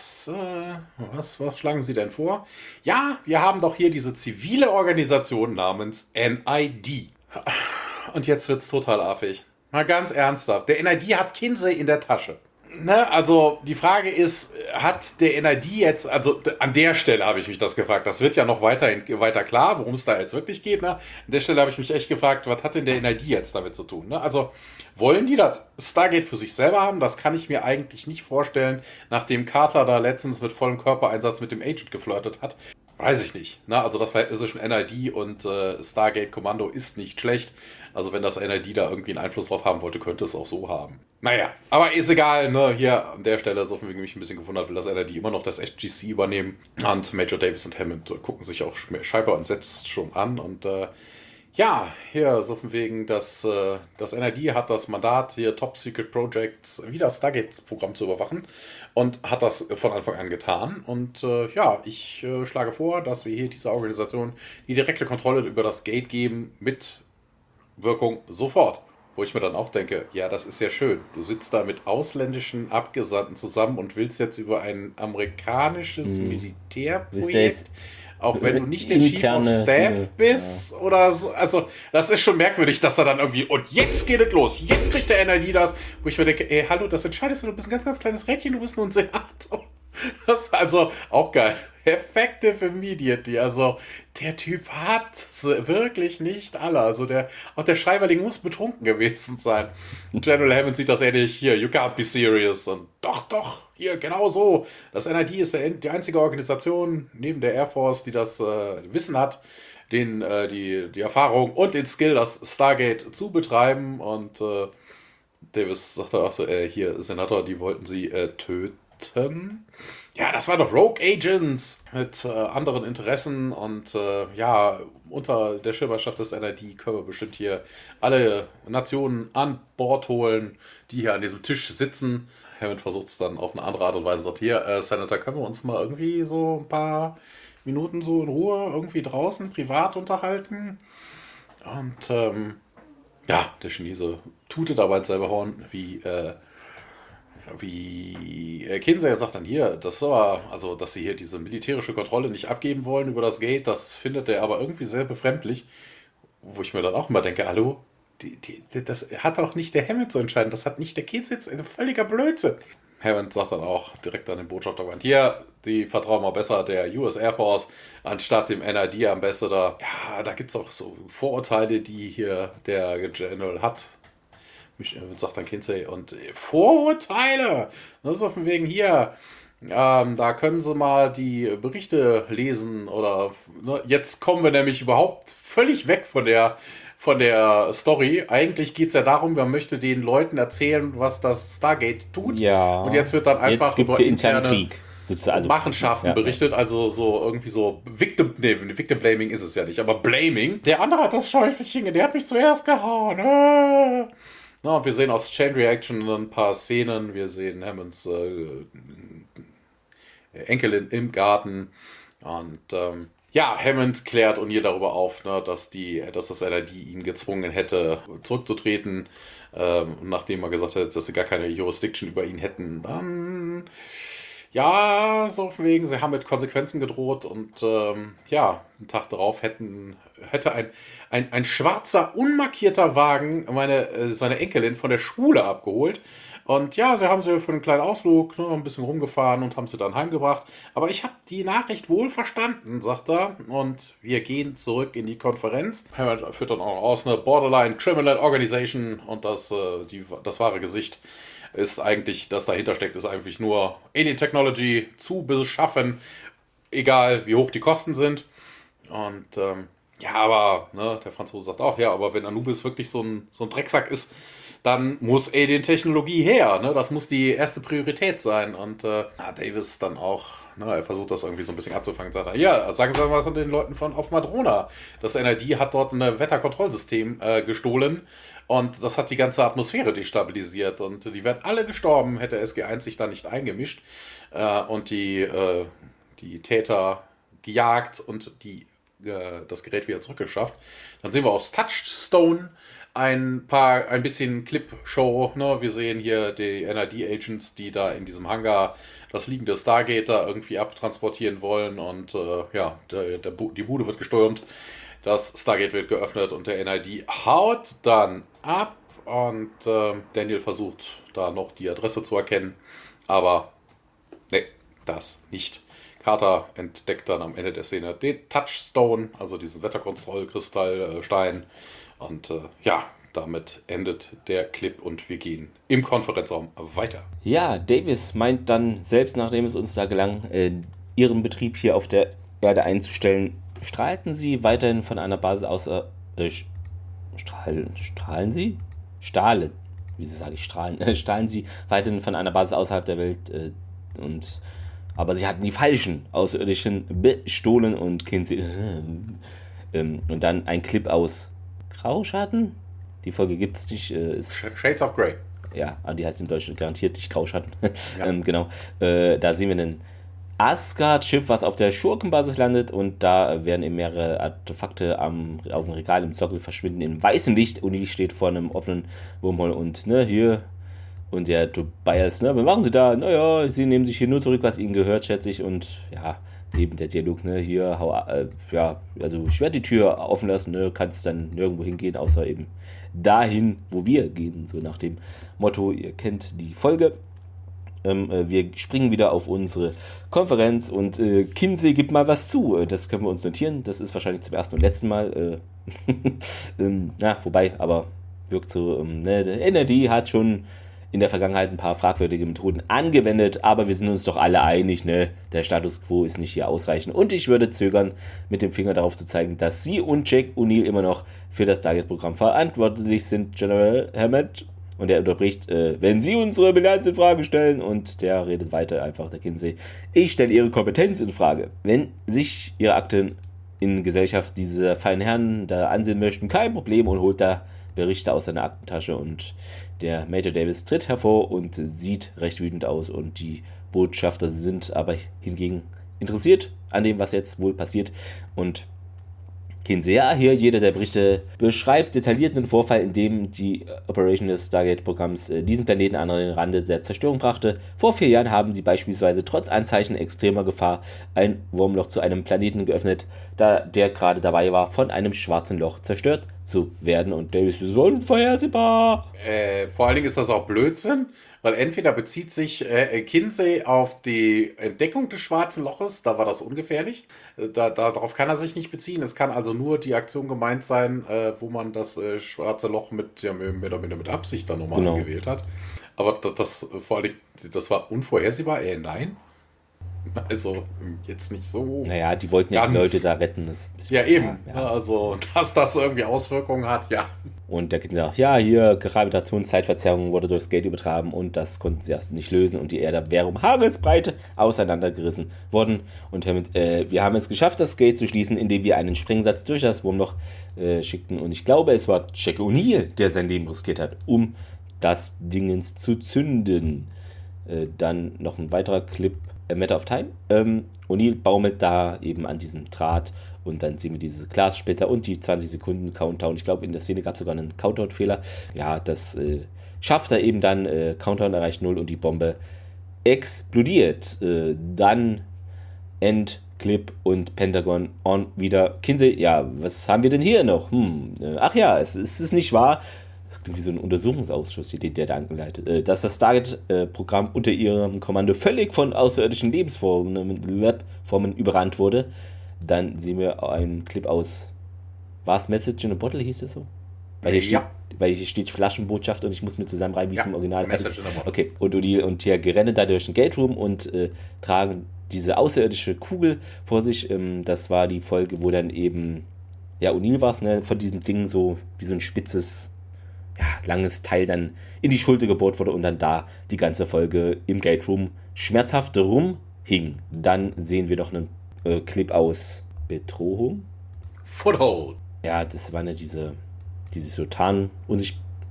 was schlagen Sie denn vor? Ja, wir haben doch hier diese zivile Organisation namens NID. Und jetzt wird's total affig. Mal ganz ernsthaft. Der NID hat Kinsey in der Tasche. Ne, also die Frage ist, hat der NID jetzt, also an der Stelle habe ich mich das gefragt, das wird ja noch weiter klar, worum es da jetzt wirklich geht. Ne? An der Stelle habe ich mich echt gefragt, was hat denn der NID jetzt damit zu tun? Ne? Also wollen die das Stargate für sich selber haben? Das kann ich mir eigentlich nicht vorstellen, nachdem Carter da letztens mit vollem Körpereinsatz mit dem Agent geflirtet hat. Weiß ich nicht. Ne? Also das Verhältnis zwischen NID und Stargate Kommando ist nicht schlecht. Also wenn das NID da irgendwie einen Einfluss drauf haben wollte, könnte es auch so haben. Naja, aber ist egal. Ne? Hier an der Stelle, so von wegen mich ein bisschen gewundert, will das NID immer noch das SGC übernehmen. Und Major Davis und Hammond gucken sich auch scheinbar entsetzt schon an. Und ja, hier so von wegen, das NID hat das Mandat, hier Top Secret Projects, wieder das Stargate-Programm zu überwachen. Und hat das von Anfang an getan. Und ja, ich schlage vor, dass wir hier dieser Organisation die direkte Kontrolle über das Gate geben mit Wirkung sofort. Wo ich mir dann auch denke, ja, das ist ja schön. Du sitzt da mit ausländischen Abgesandten zusammen und willst jetzt über ein amerikanisches Militärprojekt, auch wenn du nicht der Chief of Staff bist oder so. Also, das ist schon merkwürdig, dass er dann irgendwie, und jetzt geht es los, jetzt kriegt der NID das, wo ich mir denke, ey, hallo, das entscheidest du, du bist ein ganz, ganz kleines Rädchen, du bist nur ein Senator. Das ist also auch geil. Effective Immediately. Also, der Typ hat wirklich nicht alle. Also, auch der Schreiberling muss betrunken gewesen sein. General Hammond sieht das ähnlich hier. You can't be serious. Und doch, hier, genau so. Das NID ist die einzige Organisation neben der Air Force, die das Wissen hat, die Erfahrung und den Skill, das Stargate zu betreiben. Und Davis sagt dann auch so, hier, Senator, die wollten sie töten. Ja, das war doch Rogue Agents mit anderen Interessen und ja, unter der Schirmherrschaft des NID können wir bestimmt hier alle Nationen an Bord holen, die hier an diesem Tisch sitzen. Hammond versucht es dann auf eine andere Art und Weise, sagt, hier, Senator, können wir uns mal irgendwie so ein paar Minuten so in Ruhe irgendwie draußen privat unterhalten? Und ja, der Chinese tutet aber ins selbe Horn wie Kinsey sagt dann hier, also dass sie hier diese militärische Kontrolle nicht abgeben wollen über das Gate, das findet er aber irgendwie sehr befremdlich, wo ich mir dann auch immer denke, hallo, das hat auch nicht der Hammond zu entscheiden, das hat nicht der Kinsey, ein völliger Blödsinn. Hammond sagt dann auch direkt an den Botschafter, hier, die vertrauen mal besser der US Air Force, anstatt dem NID Ambassador. Ja, da gibt es auch so Vorurteile, die hier der General hat. Sagt dann Kinsey, und Vorurteile! Das ist auf dem Weg hier. Da können Sie mal die Berichte lesen oder ne, jetzt kommen wir nämlich überhaupt völlig weg von der Story. Eigentlich geht es ja darum, man möchte den Leuten erzählen, was das Stargate tut. Ja. Und jetzt wird dann einfach über interne Krieg. Also, Machenschaften berichtet, also so irgendwie so Victim Blaming ist es ja nicht, aber Blaming. Der andere hat das Schäufelchen, der hat mich zuerst gehauen. Na, wir sehen aus Chain Reaction ein paar Szenen. Wir sehen Hammonds Enkelin im Garten. Und ja, Hammond klärt O'Neill darüber auf, ne, dass das NID ihn gezwungen hätte, zurückzutreten. Nachdem er gesagt hat, dass sie gar keine Jurisdiction über ihn hätten. Dann, ja, so von wegen, sie haben mit Konsequenzen gedroht. Und ja, einen Tag darauf hätte ein schwarzer, unmarkierter Wagen seine Enkelin von der Schule abgeholt. Und ja, sie haben sie für einen kleinen Ausflug ein bisschen rumgefahren und haben sie dann heimgebracht. Aber ich habe die Nachricht wohl verstanden, sagt er. Und wir gehen zurück in die Konferenz. Hammond führt dann auch aus, eine Borderline Criminal Organization. Und das wahre Gesicht ist eigentlich, das dahinter steckt, ist eigentlich nur Alien Technology zu beschaffen. Egal, wie hoch die Kosten sind. Und ja, aber ne, der Franzose sagt auch, ja, aber wenn Anubis wirklich so ein Drecksack ist, dann muss Alien-Technologie her. Ne? Das muss die erste Priorität sein. Und Davis dann auch, er versucht das irgendwie so ein bisschen abzufangen. Sagt er, ja, sagen Sie mal was an den Leuten auf Madrona. Das NID hat dort ein Wetterkontrollsystem gestohlen. Und das hat die ganze Atmosphäre destabilisiert. Und die wären alle gestorben, hätte SG-1 sich da nicht eingemischt. Und die Täter gejagt und das Gerät wieder zurückgeschafft. Dann sehen wir aus Touchstone ein bisschen Clip-Show. Ne? Wir sehen hier die NID-Agents, die da in diesem Hangar das liegende Stargate da irgendwie abtransportieren wollen. Und die Bude wird gestürmt. Das Stargate wird geöffnet und der NID haut dann ab. Und Daniel versucht da noch die Adresse zu erkennen. Aber nee, das nicht. Carter entdeckt dann am Ende der Szene den Touchstone, also diesen Wetterkontrollkristallstein. Und damit endet der Clip und wir gehen im Konferenzraum weiter. Ja, Davis meint dann, selbst nachdem es uns da gelang, ihren Betrieb hier auf der Erde einzustellen, strahlten sie weiterhin von einer Basis außer... strahlen sie? Stahlen. Wieso sage ich strahlen? Stahlen sie weiterhin von einer Basis außerhalb der Welt aber sie hatten die falschen Außerirdischen bestohlen und Kinsey... und dann ein Clip aus Grauschatten. Die Folge gibt es nicht. Shades of Grey. Ja, aber die heißt im Deutschen garantiert nicht Grauschatten. Ja. Genau. Da sehen wir ein Asgard-Schiff, was auf der Schurkenbasis landet und da werden eben mehrere Artefakte auf dem Regal im Sockel verschwinden in weißem Licht. Uni steht vor einem offenen Wormhole und hier... Und der Tobias, was machen sie da? Naja, sie nehmen sich hier nur zurück, was ihnen gehört, schätze ich. Und ja, eben der Dialog, hier, also ich werde die Tür offen lassen, kannst dann nirgendwo hingehen, außer eben dahin, wo wir gehen. So nach dem Motto, ihr kennt die Folge. Wir springen wieder auf unsere Konferenz und Kinsey gibt mal was zu. Das können wir uns notieren. Das ist wahrscheinlich zum ersten und letzten Mal. Wobei, aber wirkt so, der NRD hat schon in der Vergangenheit ein paar fragwürdige Methoden angewendet, aber wir sind uns doch alle einig, der Status Quo ist nicht hier ausreichend und ich würde zögern, mit dem Finger darauf zu zeigen, dass Sie und Jack O'Neill immer noch für das Target-Programm verantwortlich sind, General Hammett. Und er unterbricht, wenn Sie unsere Bilanz in Frage stellen, und der redet weiter einfach, der Kinsey, ich stelle Ihre Kompetenz in Frage. Wenn sich Ihre Akten in Gesellschaft dieser feinen Herren da ansehen möchten, kein Problem, und holt da Berichte aus seiner Aktentasche und der Major Davis tritt hervor und sieht recht wütend aus und die Botschafter sind aber hingegen interessiert an dem, was jetzt wohl passiert und Kinsey, hier jeder der Berichte beschreibt detailliert einen Vorfall, in dem die Operation des Stargate-Programms diesen Planeten an den Rande der Zerstörung brachte. Vor 4 Jahren haben sie beispielsweise trotz Anzeichen extremer Gefahr ein Wurmloch zu einem Planeten geöffnet, da der gerade dabei war, von einem schwarzen Loch zerstört zu werden. Und Davis ist unvorhersehbar. Vor allen Dingen ist das auch Blödsinn, weil entweder bezieht sich Kinsey auf die Entdeckung des schwarzen Loches, da war das ungefährlich, darauf kann er sich nicht beziehen. Es kann also nur die Aktion gemeint sein, wo man das schwarze Loch mit Absicht dann nochmal angewählt hat. Aber das vor allem, das war unvorhersehbar, nein. Also jetzt nicht so. Naja, die wollten ja die Leute da retten. Ja, eben. Ja. Also, dass das irgendwie Auswirkungen hat, ja. Und der Kind sagt, hier, Gravitationszeitverzerrung wurde durchs Gate übertragen und das konnten sie erst nicht lösen und die Erde wäre um Haaresbreite auseinandergerissen worden. Und wir haben es geschafft, das Gate zu schließen, indem wir einen Sprengsatz durch das Wurmloch schickten. Und ich glaube, es war Jack O'Neill, der sein Leben riskiert hat, um das Dingens zu zünden. Dann noch ein weiterer Clip. A Matter of Time. O'Neill baumelt da eben an diesem Draht und dann sehen wir diese Glassplitter und die 20 Sekunden Countdown. Ich glaube, in der Szene gab es sogar einen Countdown-Fehler. Ja, das schafft er eben dann. Countdown erreicht 0 und die Bombe explodiert. Dann Endclip und Pentagon on wieder. Kinsey, was haben wir denn hier noch? Es ist nicht wahr. Das klingt wie so ein Untersuchungsausschuss, der da angeleitet. Dass das Target-Programm unter ihrem Kommando völlig von außerirdischen Lebensformen überrannt wurde. Dann sehen wir einen Clip aus. War es Message in a Bottle, hieß es so? Weil hier steht Flaschenbotschaft und ich muss mir zusammenreimen, wie es im Original Message in a Bottle. Okay, und O'Neill und Tiag rennen da durch den Gate Room und tragen diese außerirdische Kugel vor sich. Das war die Folge, wo dann eben, O'Neill war es, von diesem Ding so wie so ein spitzes, langes Teil dann in die Schulter gebohrt wurde und dann da die ganze Folge im Gate Room schmerzhaft rumhing. Dann sehen wir doch einen Clip aus Bedrohung. Foothold. Ja, das waren ja diese so tarnen und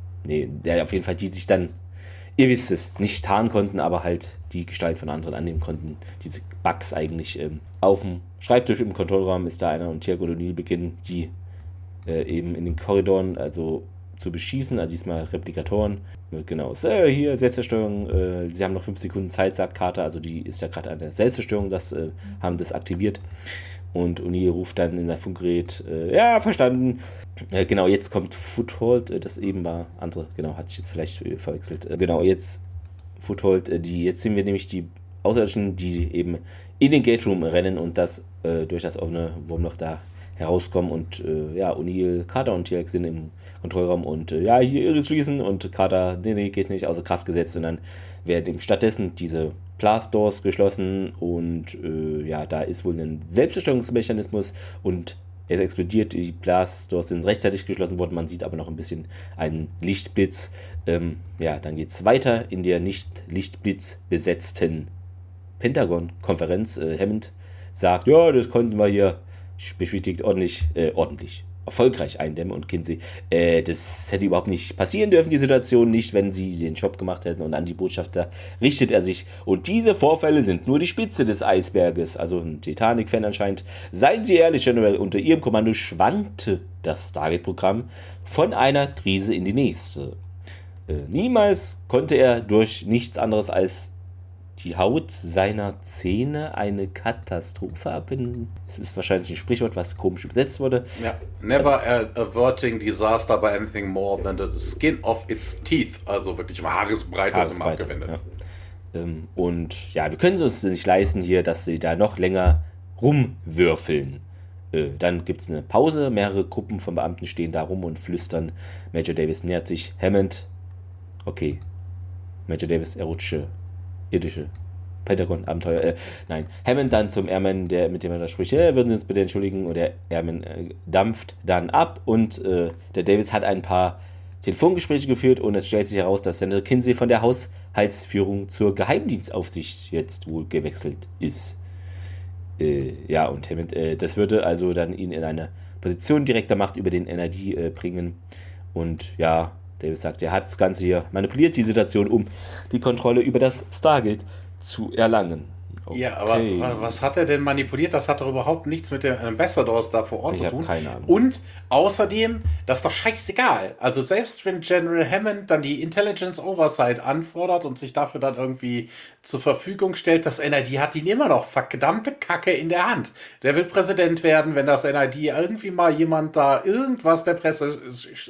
auf jeden Fall, die sich dann, ihr wisst es, nicht tarnen konnten, aber halt die Gestalt von anderen annehmen konnten. Diese Bugs eigentlich. Auf dem Schreibtisch im Kontrollraum ist da einer und Tiag und O'Neill beginnen, die eben in den Korridoren, also zu beschießen, also diesmal Replikatoren. Genau, so, hier Selbstzerstörung, sie haben noch 5 Sekunden Zeit, sagt Carter, also die ist ja gerade an der Selbstzerstörung, haben das aktiviert. Und O'Neill ruft dann in sein Funkgerät, ja, verstanden. Genau, jetzt kommt Foothold, das eben war andere, genau, hatte ich jetzt vielleicht verwechselt. Genau, jetzt Foothold, jetzt sehen wir nämlich die Außerirdischen, die eben in den Gate Room rennen und das durch das offene Wurmloch da herauskommen und O'Neill, Carter und T-Rex sind im Kontrollraum und hier Iris schließen und Carter, nee, geht nicht, außer Kraft gesetzt und dann werden eben stattdessen diese Blast Doors geschlossen und da ist wohl ein Selbstzerstörungsmechanismus und es explodiert, die Blast Doors sind rechtzeitig geschlossen worden, man sieht aber noch ein bisschen einen Lichtblitz. Dann geht es weiter in der nicht Lichtblitz besetzten Pentagon-Konferenz. Hammond sagt, ja, das konnten wir hier beschwichtigt ordentlich, erfolgreich eindämmen und Kinsey, das hätte überhaupt nicht passieren dürfen, die Situation, nicht, wenn sie den Job gemacht hätten und an die Botschafter richtet er sich. Und diese Vorfälle sind nur die Spitze des Eisberges, also ein Titanic-Fan anscheinend. Seien Sie ehrlich, General, unter Ihrem Kommando schwankte das Stargate-Programm von einer Krise in die nächste. Niemals konnte er durch nichts anderes als die Haut seiner Zähne eine Katastrophe abbinden. Es ist wahrscheinlich ein Sprichwort, was komisch übersetzt wurde. Ja, never averting disaster by anything more than the skin of its teeth. Also wirklich Haaresbreite sind abgewendet. Ja. Und ja, wir können es uns nicht leisten hier, dass sie da noch länger rumwürfeln. Dann gibt es eine Pause. Mehrere Gruppen von Beamten stehen da rum und flüstern. Major Davis nähert sich. Hammond. Okay. Major Davis, erotische irdische Pentagon-Abenteuer. Hammond dann zum Airman, mit dem er da spricht, würden Sie uns bitte entschuldigen, und der Airman dampft dann ab und der Davis hat ein paar Telefongespräche geführt und es stellt sich heraus, dass Senator Kinsey von der Haushaltsführung zur Geheimdienstaufsicht jetzt wohl gewechselt ist. Und Hammond, das würde also dann ihn in eine Position direkter Macht über den NID bringen und ja, Davis sagt, er hat das Ganze hier manipuliert, die Situation, um die Kontrolle über das Stargate zu erlangen. Okay. Ja, aber was hat er denn manipuliert? Das hat doch überhaupt nichts mit den Ambassadors da vor Ort zu tun. Keine Ahnung. Und außerdem, das ist doch scheißegal. Also selbst wenn General Hammond dann die Intelligence Oversight anfordert und sich dafür dann irgendwie zur Verfügung stellt, das NID hat ihn immer noch verdammte Kacke in der Hand. Der will Präsident werden, wenn das NID irgendwie mal jemand da irgendwas der Presse...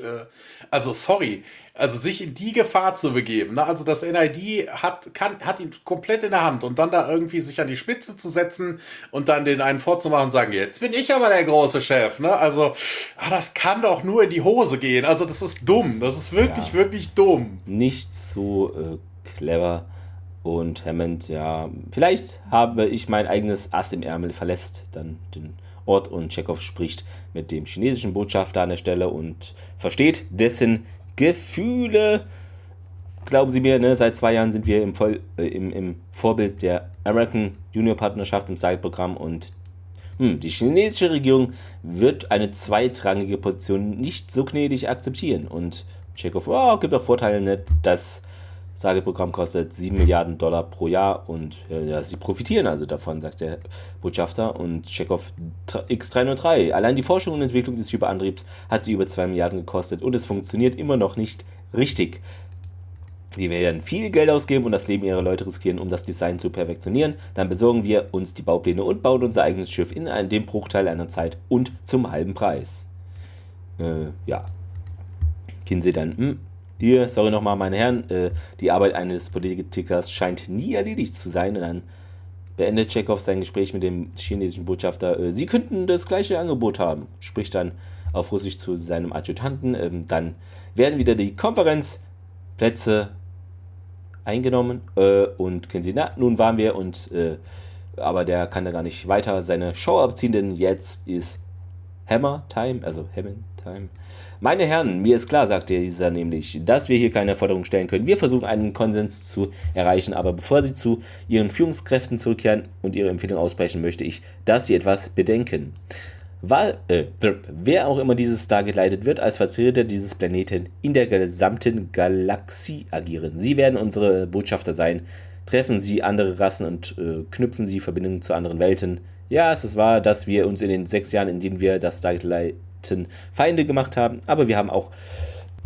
sich in die Gefahr zu begeben. Ne? Also das NID hat ihn komplett in der Hand und dann da irgendwie sich an die Spitze zu setzen und dann den einen vorzumachen und sagen, jetzt bin ich aber der große Chef. Ne? Also das kann doch nur in die Hose gehen. Also das ist dumm. Das ist wirklich, wirklich dumm. Nicht so clever. Und Hammond, vielleicht habe ich mein eigenes Ass im Ärmel, verlässt dann den Ort und Chekhov spricht mit dem chinesischen Botschafter an der Stelle und versteht dessen Gefühle. Glauben Sie mir, seit 2 Jahren sind wir im Vorbild der American Junior Partnerschaft im Stargate-Programm und die chinesische Regierung wird eine zweitrangige Position nicht so gnädig akzeptieren. Und Chekhov, gibt auch Vorteile, das Stargate-Programm kostet $7 Milliarden pro Jahr und sie profitieren also davon, sagt der Botschafter. Und Chekhov X303. Allein die Forschung und Entwicklung des Hyperantriebs hat sie über 2 Milliarden gekostet und es funktioniert immer noch nicht richtig. Die werden viel Geld ausgeben und das Leben ihrer Leute riskieren, um das Design zu perfektionieren. Dann besorgen wir uns die Baupläne und bauen unser eigenes Schiff in dem Bruchteil einer Zeit und zum halben Preis. Kinsey dann, hier, sorry nochmal, meine Herren, die Arbeit eines Politikers scheint nie erledigt zu sein. Und dann beendet Chekhov sein Gespräch mit dem chinesischen Botschafter. Sie könnten das gleiche Angebot haben, spricht dann auf Russisch zu seinem Adjutanten. Dann werden wieder die Konferenzplätze eingenommen und Kinsey, nun waren wir aber der kann da gar nicht weiter seine Show abziehen, denn jetzt ist Hammer Time, also Hammond Time. Meine Herren, mir ist klar, sagte dieser nämlich, dass wir hier keine Forderung stellen können. Wir versuchen einen Konsens zu erreichen, aber bevor Sie zu Ihren Führungskräften zurückkehren und Ihre Empfehlung aussprechen, möchte ich, dass Sie etwas bedenken. Wer auch immer dieses Stargate leitet, wird als Vertreter dieses Planeten in der gesamten Galaxie agieren. Sie werden unsere Botschafter sein. Treffen Sie andere Rassen und knüpfen Sie Verbindungen zu anderen Welten. Ja, es ist wahr, dass wir uns in den 6 Jahren, in denen wir das Stargate leiten, Feinde gemacht haben, aber wir haben auch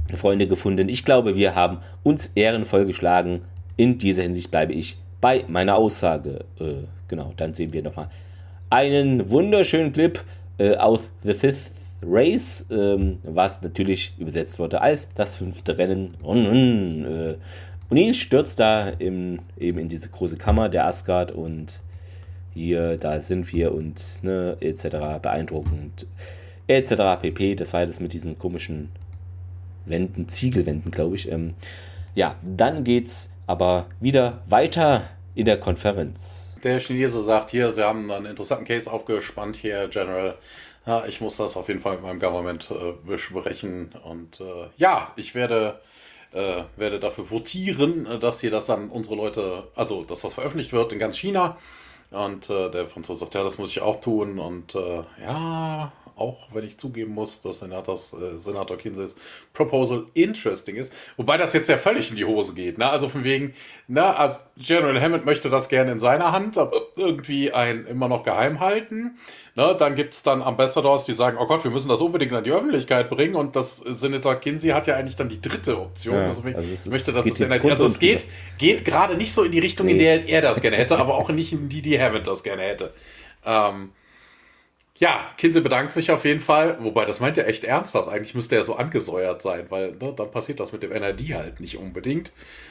Freunde gefunden. Ich glaube, wir haben uns ehrenvoll geschlagen. In dieser Hinsicht bleibe ich bei meiner Aussage. Genau, dann sehen wir nochmal einen wunderschönen Clip aus The Fifth Race, was natürlich übersetzt wurde als das 5. Rennen. Und ihn stürzt da eben in diese große Kammer der Asgard und hier, da sind wir und ne, etc. beeindruckend etc. pp. Das war ja das mit diesen komischen Wänden, Ziegelwänden, glaube ich. Ja, dann geht's aber wieder weiter in der Konferenz. Der Chinese sagt hier, sie haben einen interessanten Case aufgespannt hier, General. Ja, ich muss das auf jeden Fall mit meinem Government besprechen. Und ja, ich werde dafür votieren, dass hier das an unsere Leute, also dass das veröffentlicht wird in ganz China. Und der Franzose sagt, ja, das muss ich auch tun. Und ja, auch wenn ich zugeben muss, dass Senator Kinseys Proposal interesting ist. Wobei das jetzt ja völlig in die Hose geht. Ne? Also von wegen, also General Hammond möchte das gerne in seiner Hand, aber irgendwie immer noch geheim halten. Ne? Dann gibt es dann Ambassadors, die sagen, oh Gott, wir müssen das unbedingt an die Öffentlichkeit bringen. Und das Senator Kinsey hat ja eigentlich dann die dritte Option. Ja, also es möchte, dass es geht gerade nicht so in die Richtung, in der er das gerne hätte, aber auch nicht in die Hammond das gerne hätte. Ja, Kinsey bedankt sich auf jeden Fall, wobei das meint er echt ernsthaft. Eigentlich müsste er so angesäuert sein, weil dann passiert das mit dem NRD halt nicht unbedingt.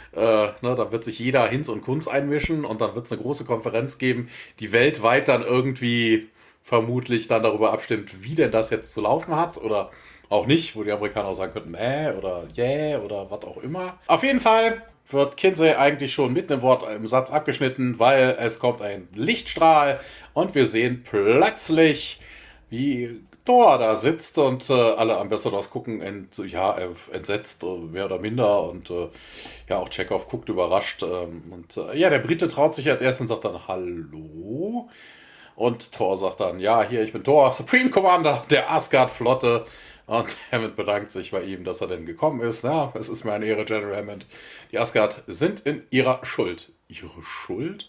Dann wird sich jeder Hinz und Kunz einmischen und dann wird es eine große Konferenz geben, die weltweit dann irgendwie vermutlich dann darüber abstimmt, wie denn das jetzt zu laufen hat oder auch nicht, wo die Amerikaner auch sagen könnten, oder yeah oder was auch immer. Auf jeden Fall wird Kinsey eigentlich schon mitten im Satz abgeschnitten, weil es kommt ein Lichtstrahl und wir sehen plötzlich, wie Thor da sitzt und alle Ambassadors gucken entsetzt, mehr oder minder und auch Chekhov guckt überrascht der Brite traut sich als erstes und sagt dann Hallo und Thor sagt dann, ja, hier, ich bin Thor, Supreme Commander der Asgard-Flotte. Und Hammond bedankt sich bei ihm, dass er denn gekommen ist. Ja, es ist mir eine Ehre, General Hammond. Die Asgard sind in ihrer Schuld. Ihre Schuld?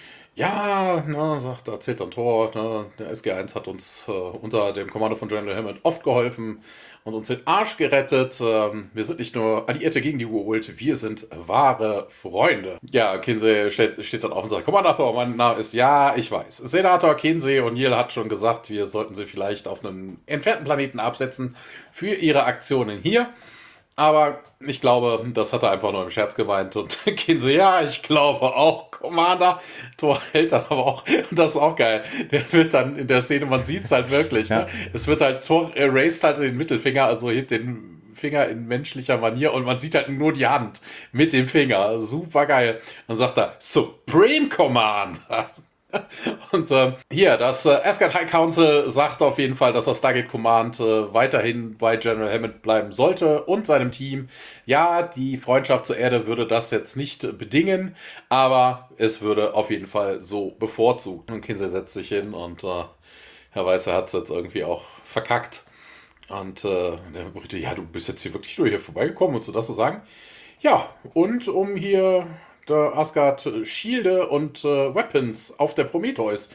Ja, erzählt dann Thor, der SG-1 hat uns unter dem Kommando von General Hammond oft geholfen und uns den Arsch gerettet. Wir sind nicht nur Alliierte gegen die Urult, wir sind wahre Freunde. Ja, Kinsey steht dann auf und sagt, Commander Thor, mein Name ist, ja, ich weiß. Senator Kinsey O'Neill hat schon gesagt, wir sollten sie vielleicht auf einen entfernten Planeten absetzen für ihre Aktionen hier. Aber ich glaube, das hat er einfach nur im Scherz gemeint. Und Kinsey, ja, ich glaube auch, Commander. Thor hält dann aber auch, das ist auch geil, der wird dann in der Szene, man sieht es halt wirklich, ja. Ne? Es wird halt, Thor erased halt den Mittelfinger, also hebt den Finger in menschlicher Manier und man sieht halt nur die Hand mit dem Finger. Super geil. Dann sagt er, Supreme Commander. Und hier, das Asgard High Council sagt auf jeden Fall, dass das Stargate Command weiterhin bei General Hammond bleiben sollte und seinem Team. Ja, die Freundschaft zur Erde würde das jetzt nicht bedingen, aber es würde auf jeden Fall so bevorzugt. Und Kinsey setzt sich hin und Herr Weiß, er hat es jetzt irgendwie auch verkackt. Und der Brite, ja, du bist jetzt hier wirklich nur hier vorbeigekommen und so das zu sagen. Ja, und um hier der Asgard Schilde und Weapons auf der Prometheus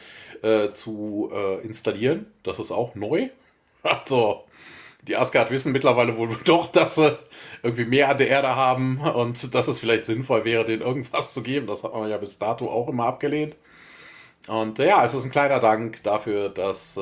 zu installieren. Das ist auch neu. Also, die Asgard wissen mittlerweile wohl doch, dass sie irgendwie mehr an der Erde haben und dass es vielleicht sinnvoll wäre, denen irgendwas zu geben. Das hat man ja bis dato auch immer abgelehnt. Und es ist ein kleiner Dank dafür, dass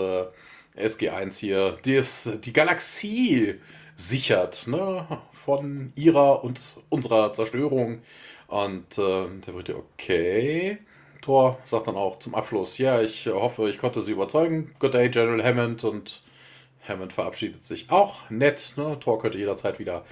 SG-1 hier die Galaxie sichert, ne? Von ihrer und unserer Zerstörung. Und der Brite, okay. Thor sagt dann auch zum Abschluss, ja, ich hoffe, ich konnte Sie überzeugen. Good day, General Hammond. Und Hammond verabschiedet sich auch nett. Ne? Thor könnte jederzeit wieder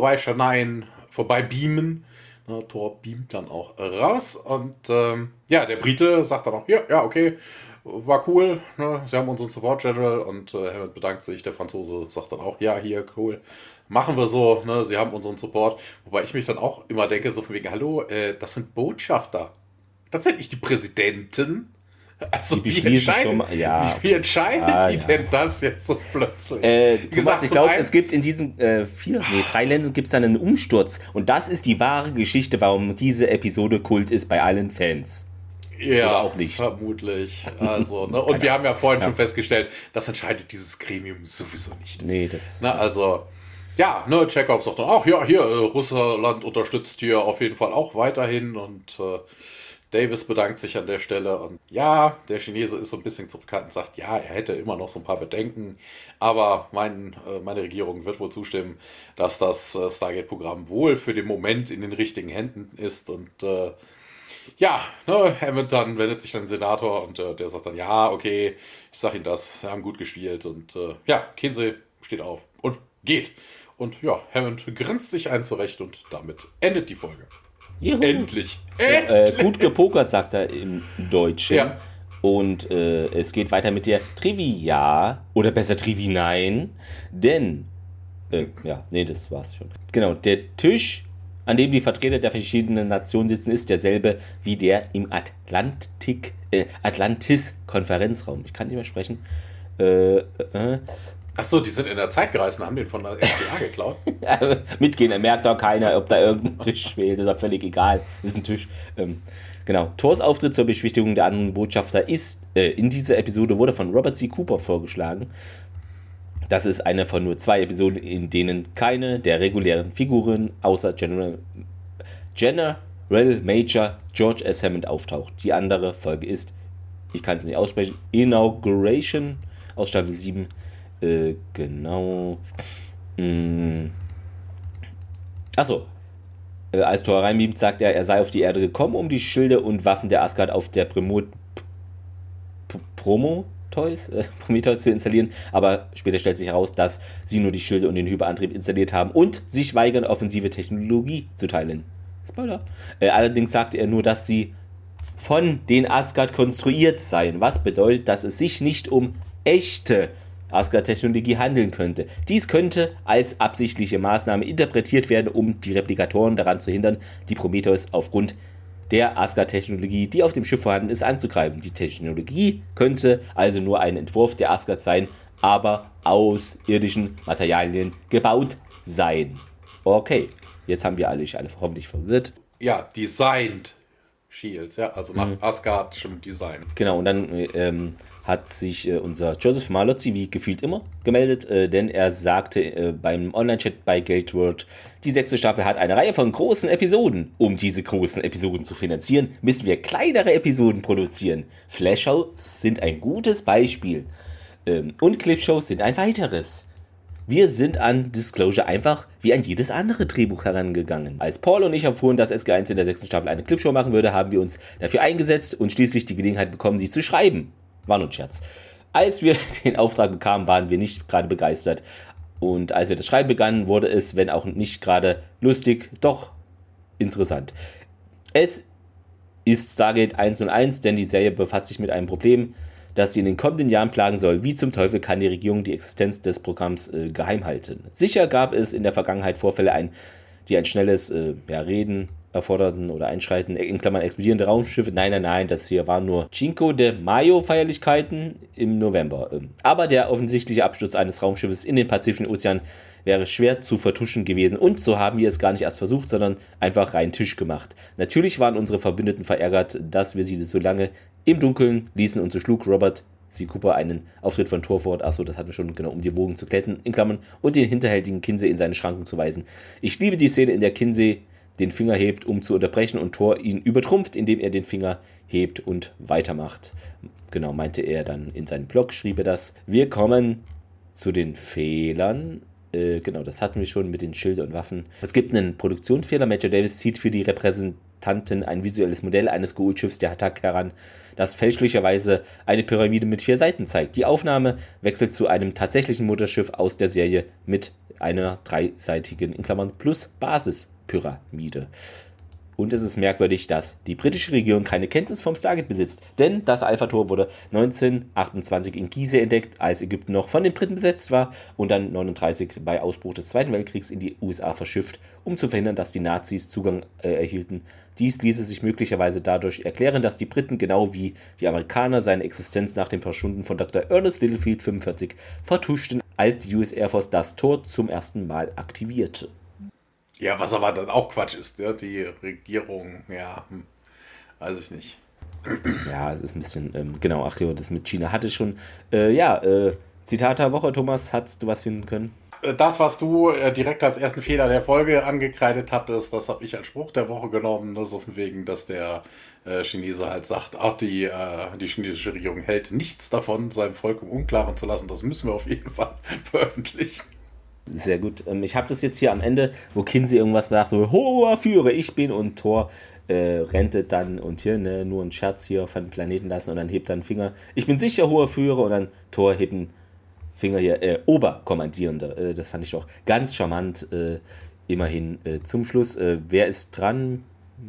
vorbei beamen. Ne? Thor beamt dann auch raus. Und der Brite sagt dann auch, ja, okay, war cool. Ne? Sie haben unseren Support, General. Und Hammond bedankt sich. Der Franzose sagt dann auch, ja, hier, cool. Machen wir so, ne? Sie haben unseren Support. Wobei ich mich dann auch immer denke, so von wegen, hallo, das sind Botschafter. Das sind nicht die Präsidenten. Also wie entscheiden die denn das jetzt so plötzlich? Thomas, ich glaube, es gibt in diesen 3 Ländern gibt es dann einen Umsturz. Und das ist die wahre Geschichte, warum diese Episode Kult ist bei allen Fans. Ja, oder auch nicht. Vermutlich. Also, ne? Und wir haben ja vorhin schon festgestellt, das entscheidet dieses Gremium sowieso nicht. Nee, das... Na, also... Ja, ne, Chekhov sagt dann auch, ja, hier, Russland unterstützt hier auf jeden Fall auch weiterhin und Davis bedankt sich an der Stelle und ja, der Chinese ist so ein bisschen zurückhaltend und sagt, ja, er hätte immer noch so ein paar Bedenken, aber meine Regierung wird wohl zustimmen, dass das Stargate-Programm wohl für den Moment in den richtigen Händen ist und ja, ne, Hammond dann wendet sich dann den Senator und der sagt dann, ja, okay, ich sag Ihnen das, Sie haben gut gespielt und ja, Kinsey steht auf und geht. Und ja, Hammond grinst sich ein zurecht und damit endet die Folge. Juhu. Endlich. Gut gepokert, sagt er im Deutschen. Ja. Und es geht weiter mit der Trivia. Oder besser Trivinein. Denn, das war's schon. Genau, der Tisch, an dem die Vertreter der verschiedenen Nationen sitzen, ist derselbe wie der im Atlantis-Konferenzraum. Ich kann nicht mehr sprechen. Achso, die sind in der Zeit gereist und haben den von der SDA geklaut. Mitgehen, da merkt auch keiner, ob da irgendein Tisch fehlt. Das ist ja völlig egal. Das ist ein Tisch. Genau. Thors Auftritt zur Beschwichtigung der anderen Botschafter ist in dieser Episode wurde von Robert C. Cooper vorgeschlagen. Das ist eine von nur 2 Episoden, in denen keine der regulären Figuren außer General Major George S. Hammond auftaucht. Die andere Folge ist, ich kann es nicht aussprechen, Inauguration aus Staffel 7. Genau. Achso. Als Thor reinbeamt, sagt er sei auf die Erde gekommen, um die Schilde und Waffen der Asgard auf der Prometheus zu installieren, aber später stellt sich heraus, dass sie nur die Schilde und den Hyperantrieb installiert haben und sich weigern, offensive Technologie zu teilen. Spoiler. Allerdings sagt er nur, dass sie von den Asgard konstruiert seien, was bedeutet, dass es sich nicht um echte Asgard-Technologie handeln könnte. Dies könnte als absichtliche Maßnahme interpretiert werden, um die Replikatoren daran zu hindern, die Prometheus aufgrund der Asgard-Technologie, die auf dem Schiff vorhanden ist, anzugreifen. Die Technologie könnte also nur ein Entwurf der Asgard sein, aber aus irdischen Materialien gebaut sein. Okay, jetzt haben wir alle hoffentlich verwirrt. Ja, designed Shields, ja, also nach Asgardschem Design. Genau, und dann hat sich unser Joseph Malozzi, wie gefühlt immer, gemeldet, denn er sagte beim Online-Chat bei Gateworld, die 6. Staffel hat eine Reihe von großen Episoden. Um diese großen Episoden zu finanzieren, müssen wir kleinere Episoden produzieren. Flash-Shows sind ein gutes Beispiel und Clip-Shows sind ein weiteres. Wir sind an Disclosure einfach wie an jedes andere Drehbuch herangegangen. Als Paul und ich erfuhren, dass SG1 in der 6. Staffel eine Clipshow machen würde, haben wir uns dafür eingesetzt und schließlich die Gelegenheit bekommen, sie zu schreiben. War nur ein Scherz. Als wir den Auftrag bekamen, waren wir nicht gerade begeistert. Und als wir das Schreiben begannen, wurde es, wenn auch nicht gerade lustig, doch interessant. Es ist Stargate 101, denn die Serie befasst sich mit einem Problem, das sie in den kommenden Jahren plagen soll. Wie zum Teufel kann die Regierung die Existenz des Programms geheim halten? Sicher gab es in der Vergangenheit Vorfälle, die ein schnelles Reden erforderten oder Einschreiten, in Klammern explodierende Raumschiffe. Nein, das hier waren nur Cinco de Mayo Feierlichkeiten im November. Aber der offensichtliche Absturz eines Raumschiffes in den Pazifischen Ozean wäre schwer zu vertuschen gewesen und so haben wir es gar nicht erst versucht, sondern einfach rein Tisch gemacht. Natürlich waren unsere Verbündeten verärgert, dass wir sie so lange im Dunkeln ließen und so schlug Robert C. Cooper einen Auftritt von Thor fort, achso, das hatten wir schon, genau, um die Wogen zu glätten, in Klammern, und den hinterhältigen Kinsey in seine Schranken zu weisen. Ich liebe die Szene, in der Kinsey den Finger hebt, um zu unterbrechen und Thor ihn übertrumpft, indem er den Finger hebt und weitermacht. Genau, meinte er dann in seinem Blog, schrieb er das. Wir kommen zu den Fehlern. Genau, das hatten wir schon mit den Schilde und Waffen. Es gibt einen Produktionsfehler. Major Davis zieht für die Repräsentanten ein visuelles Modell eines Goa'uld-Schiffs der Hatak heran, das fälschlicherweise eine Pyramide mit 4 Seiten zeigt. Die Aufnahme wechselt zu einem tatsächlichen Mutterschiff aus der Serie mit einer 3-seitigen, in Klammern plus Basispyramide. Und es ist merkwürdig, dass die britische Regierung keine Kenntnis vom Stargate besitzt, denn das Alpha-Tor wurde 1928 in Gizeh entdeckt, als Ägypten noch von den Briten besetzt war und dann 1939 bei Ausbruch des Zweiten Weltkriegs in die USA verschifft, um zu verhindern, dass die Nazis Zugang erhielten. Dies ließe sich möglicherweise dadurch erklären, dass die Briten genau wie die Amerikaner seine Existenz nach dem Verschwinden von Dr. Ernest Littlefield 45 vertuschten, als die US Air Force das Tor zum ersten Mal aktivierte. Ja, was aber dann auch Quatsch ist, ja, die Regierung, ja, weiß ich nicht. Ja, es ist ein bisschen, das mit China hatte ich schon. Zitat der Woche, Thomas, hast du was finden können? das, was du direkt als ersten Fehler der Folge angekreidet hattest, das habe ich als Spruch der Woche genommen, nur so von wegen, dass der Chinese halt sagt, die chinesische Regierung hält nichts davon, sein Volk im Unklaren zu lassen. Das müssen wir auf jeden Fall veröffentlichen. Sehr gut. Ich habe das jetzt hier am Ende, wo Kinsey irgendwas sagt, so, hoher Führer, ich bin, und Thor rentet dann und hier, ne, nur ein Scherz hier von Planeten lassen, und dann hebt er einen Finger. Ich bin sicher hoher Führer, und dann Thor hebt einen Finger hier, Oberkommandierender. Das fand ich doch ganz charmant. Immerhin zum Schluss. Wer ist dran?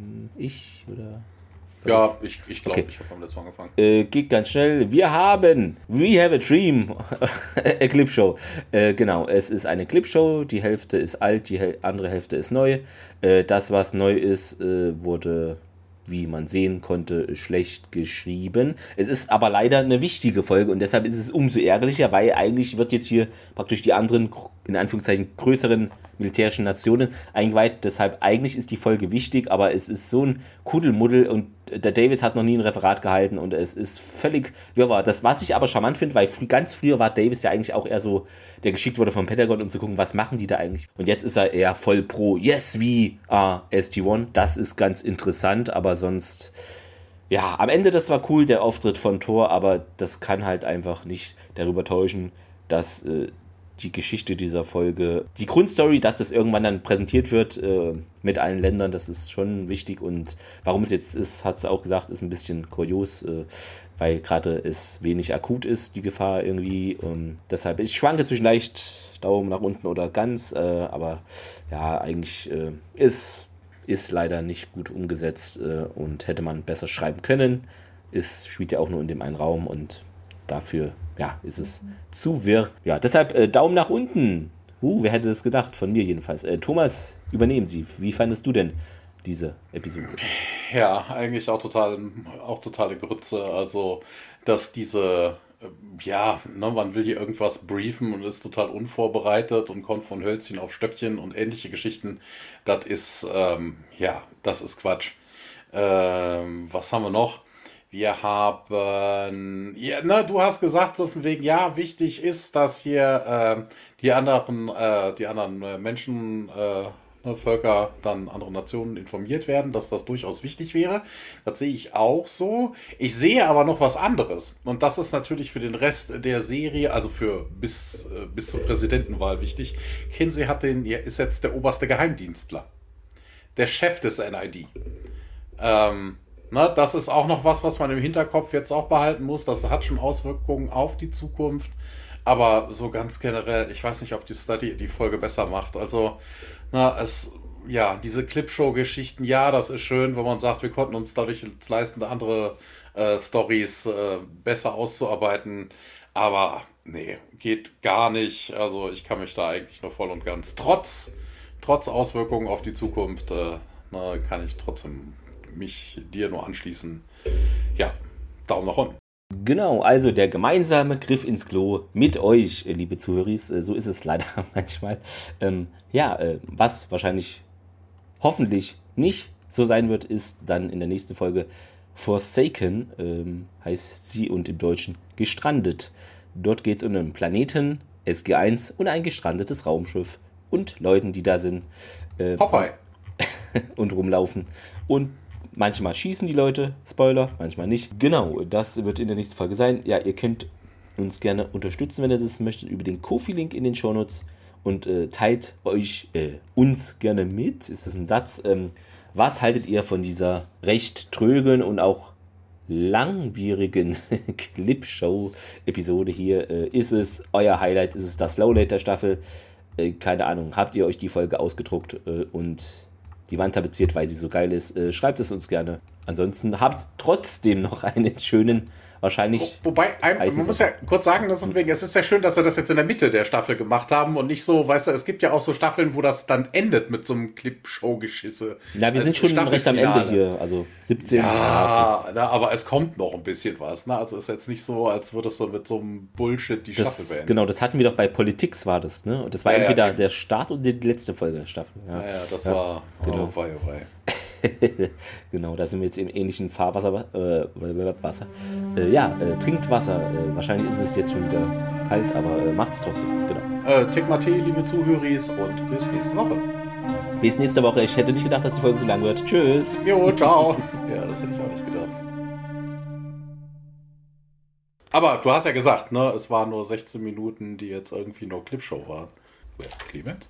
Ich oder? Ja, ich glaube, okay. Ich habe beim letzten Mal angefangen. Geht ganz schnell. We have a dream. A Clipshow. Genau, es ist eine Clipshow. Die Hälfte ist alt, die andere Hälfte ist neu. Das, was neu ist, wurde, wie man sehen konnte, schlecht geschrieben. Es ist aber leider eine wichtige Folge, und deshalb ist es umso ärgerlicher, weil eigentlich wird jetzt hier praktisch die anderen, in Anführungszeichen, größeren militärischen Nationen eingeweiht. Deshalb eigentlich ist die Folge wichtig, aber es ist so ein Kuddelmuddel, und der Davis hat noch nie ein Referat gehalten, und es ist völlig wirrwarr. Das, was ich aber charmant finde, weil ganz früher war Davis ja eigentlich auch eher so, der geschickt wurde vom Pentagon, um zu gucken, was machen die da eigentlich. Und jetzt ist er eher voll pro, yes, we are SG-1. Das ist ganz interessant, aber sonst, ja, am Ende, das war cool, der Auftritt von Thor, aber das kann halt einfach nicht darüber täuschen, dass die Geschichte dieser Folge, die Grundstory, dass das irgendwann dann präsentiert wird mit allen Ländern, das ist schon wichtig, und warum es jetzt ist, hat sie auch gesagt, ist ein bisschen kurios, weil gerade es wenig akut ist, die Gefahr irgendwie, deshalb, ich schwanke zwischen leicht Daumen nach unten oder ganz, aber ja, eigentlich ist leider nicht gut umgesetzt und hätte man besser schreiben können. Es spielt ja auch nur in dem einen Raum, und dafür, ja, ist es zu wirr. Ja, deshalb Daumen nach unten. Wer hätte das gedacht? Von mir jedenfalls. Thomas, übernehmen Sie. Wie fandest du denn diese Episode? Ja, eigentlich auch totale Grütze. Also, dass diese, man will hier irgendwas briefen und ist total unvorbereitet und kommt von Hölzchen auf Stöckchen und ähnliche Geschichten. Das ist, das ist Quatsch. Was haben wir noch? Wir haben, du hast gesagt, so von wegen, ja, wichtig ist, dass hier die anderen Menschen, Völker, dann andere Nationen informiert werden, dass das durchaus wichtig wäre. Das sehe ich auch so. Ich sehe aber noch was anderes. Und das ist natürlich für den Rest der Serie, also für bis zur Präsidentenwahl wichtig. Kinsey ist jetzt der oberste Geheimdienstler. Der Chef des NID. Das ist auch noch was man im Hinterkopf jetzt auch behalten muss. Das hat schon Auswirkungen auf die Zukunft. Aber so ganz generell, ich weiß nicht, ob die Folge besser macht. Also, diese Clipshow-Geschichten, ja, das ist schön, wenn man sagt, wir konnten uns dadurch jetzt leisten, andere Storys besser auszuarbeiten. Aber nee, geht gar nicht. Also ich kann mich da eigentlich nur voll und ganz, trotz Auswirkungen auf die Zukunft, kann ich trotzdem mich dir nur anschließen. Ja, Daumen nach unten. Genau, also der gemeinsame Griff ins Klo mit euch, liebe Zuhörer, so ist es leider manchmal. Was wahrscheinlich hoffentlich nicht so sein wird, ist dann in der nächsten Folge Forsaken, heißt sie, und im Deutschen gestrandet. Dort geht es um einen Planeten, SG1, und ein gestrandetes Raumschiff und Leuten, die da sind. Popeye. Und rumlaufen. Und manchmal schießen die Leute, Spoiler, manchmal nicht. Genau, das wird in der nächsten Folge sein. Ja, ihr könnt uns gerne unterstützen, wenn ihr das möchtet, über den Ko-Fi-Link in den Shownotes, und teilt uns gerne mit. Ist das ein Satz? Was haltet ihr von dieser recht trögen und auch langwierigen Clipshow-Episode hier? Ist es euer Highlight? Ist es das Lowlight der Staffel? Keine Ahnung. Habt ihr euch die Folge ausgedruckt und die Wand tapeziert, weil sie so geil ist? Schreibt es uns gerne. Ansonsten habt trotzdem noch einen schönen, wahrscheinlich... Wobei, man muss ja kurz sagen, es ist ja schön, dass wir das jetzt in der Mitte der Staffel gemacht haben und nicht so, weißt du, es gibt ja auch so Staffeln, wo das dann endet mit so einem Clip-Show-Geschisse. Ja, wir sind schon recht am Ende hier, also 17. Ja, aber es kommt noch ein bisschen was, ne? Also ist jetzt nicht so, als würdest du mit so einem Bullshit die Staffel beenden. Genau, das hatten wir doch bei Politics, war das, ne? Und das war entweder der Start und die letzte Folge der Staffel. Ja, das war... Genau. Oh, wei. Genau, da sind wir jetzt im ähnlichen Fahrwasser. Trinkt Wasser. Wahrscheinlich ist es jetzt schon wieder kalt, aber macht's trotzdem, genau. Tegmate, liebe Zuhöris, und bis nächste Woche. Bis nächste Woche. Ich hätte nicht gedacht, dass die Folge so lang wird. Tschüss. Jo, ciao. Ja, das hätte ich auch nicht gedacht. Aber du hast ja gesagt, ne, es waren nur 16 Minuten, die jetzt irgendwie nur Clipshow waren. Wer? Clemens?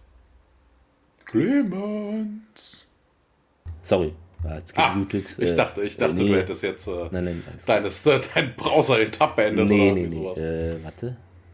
Clemens! Sorry, war jetzt gemutet. Ich dachte, nee. du hättest jetzt nein, deinen Browser den Tab beendet oder nee, sowas. Warte.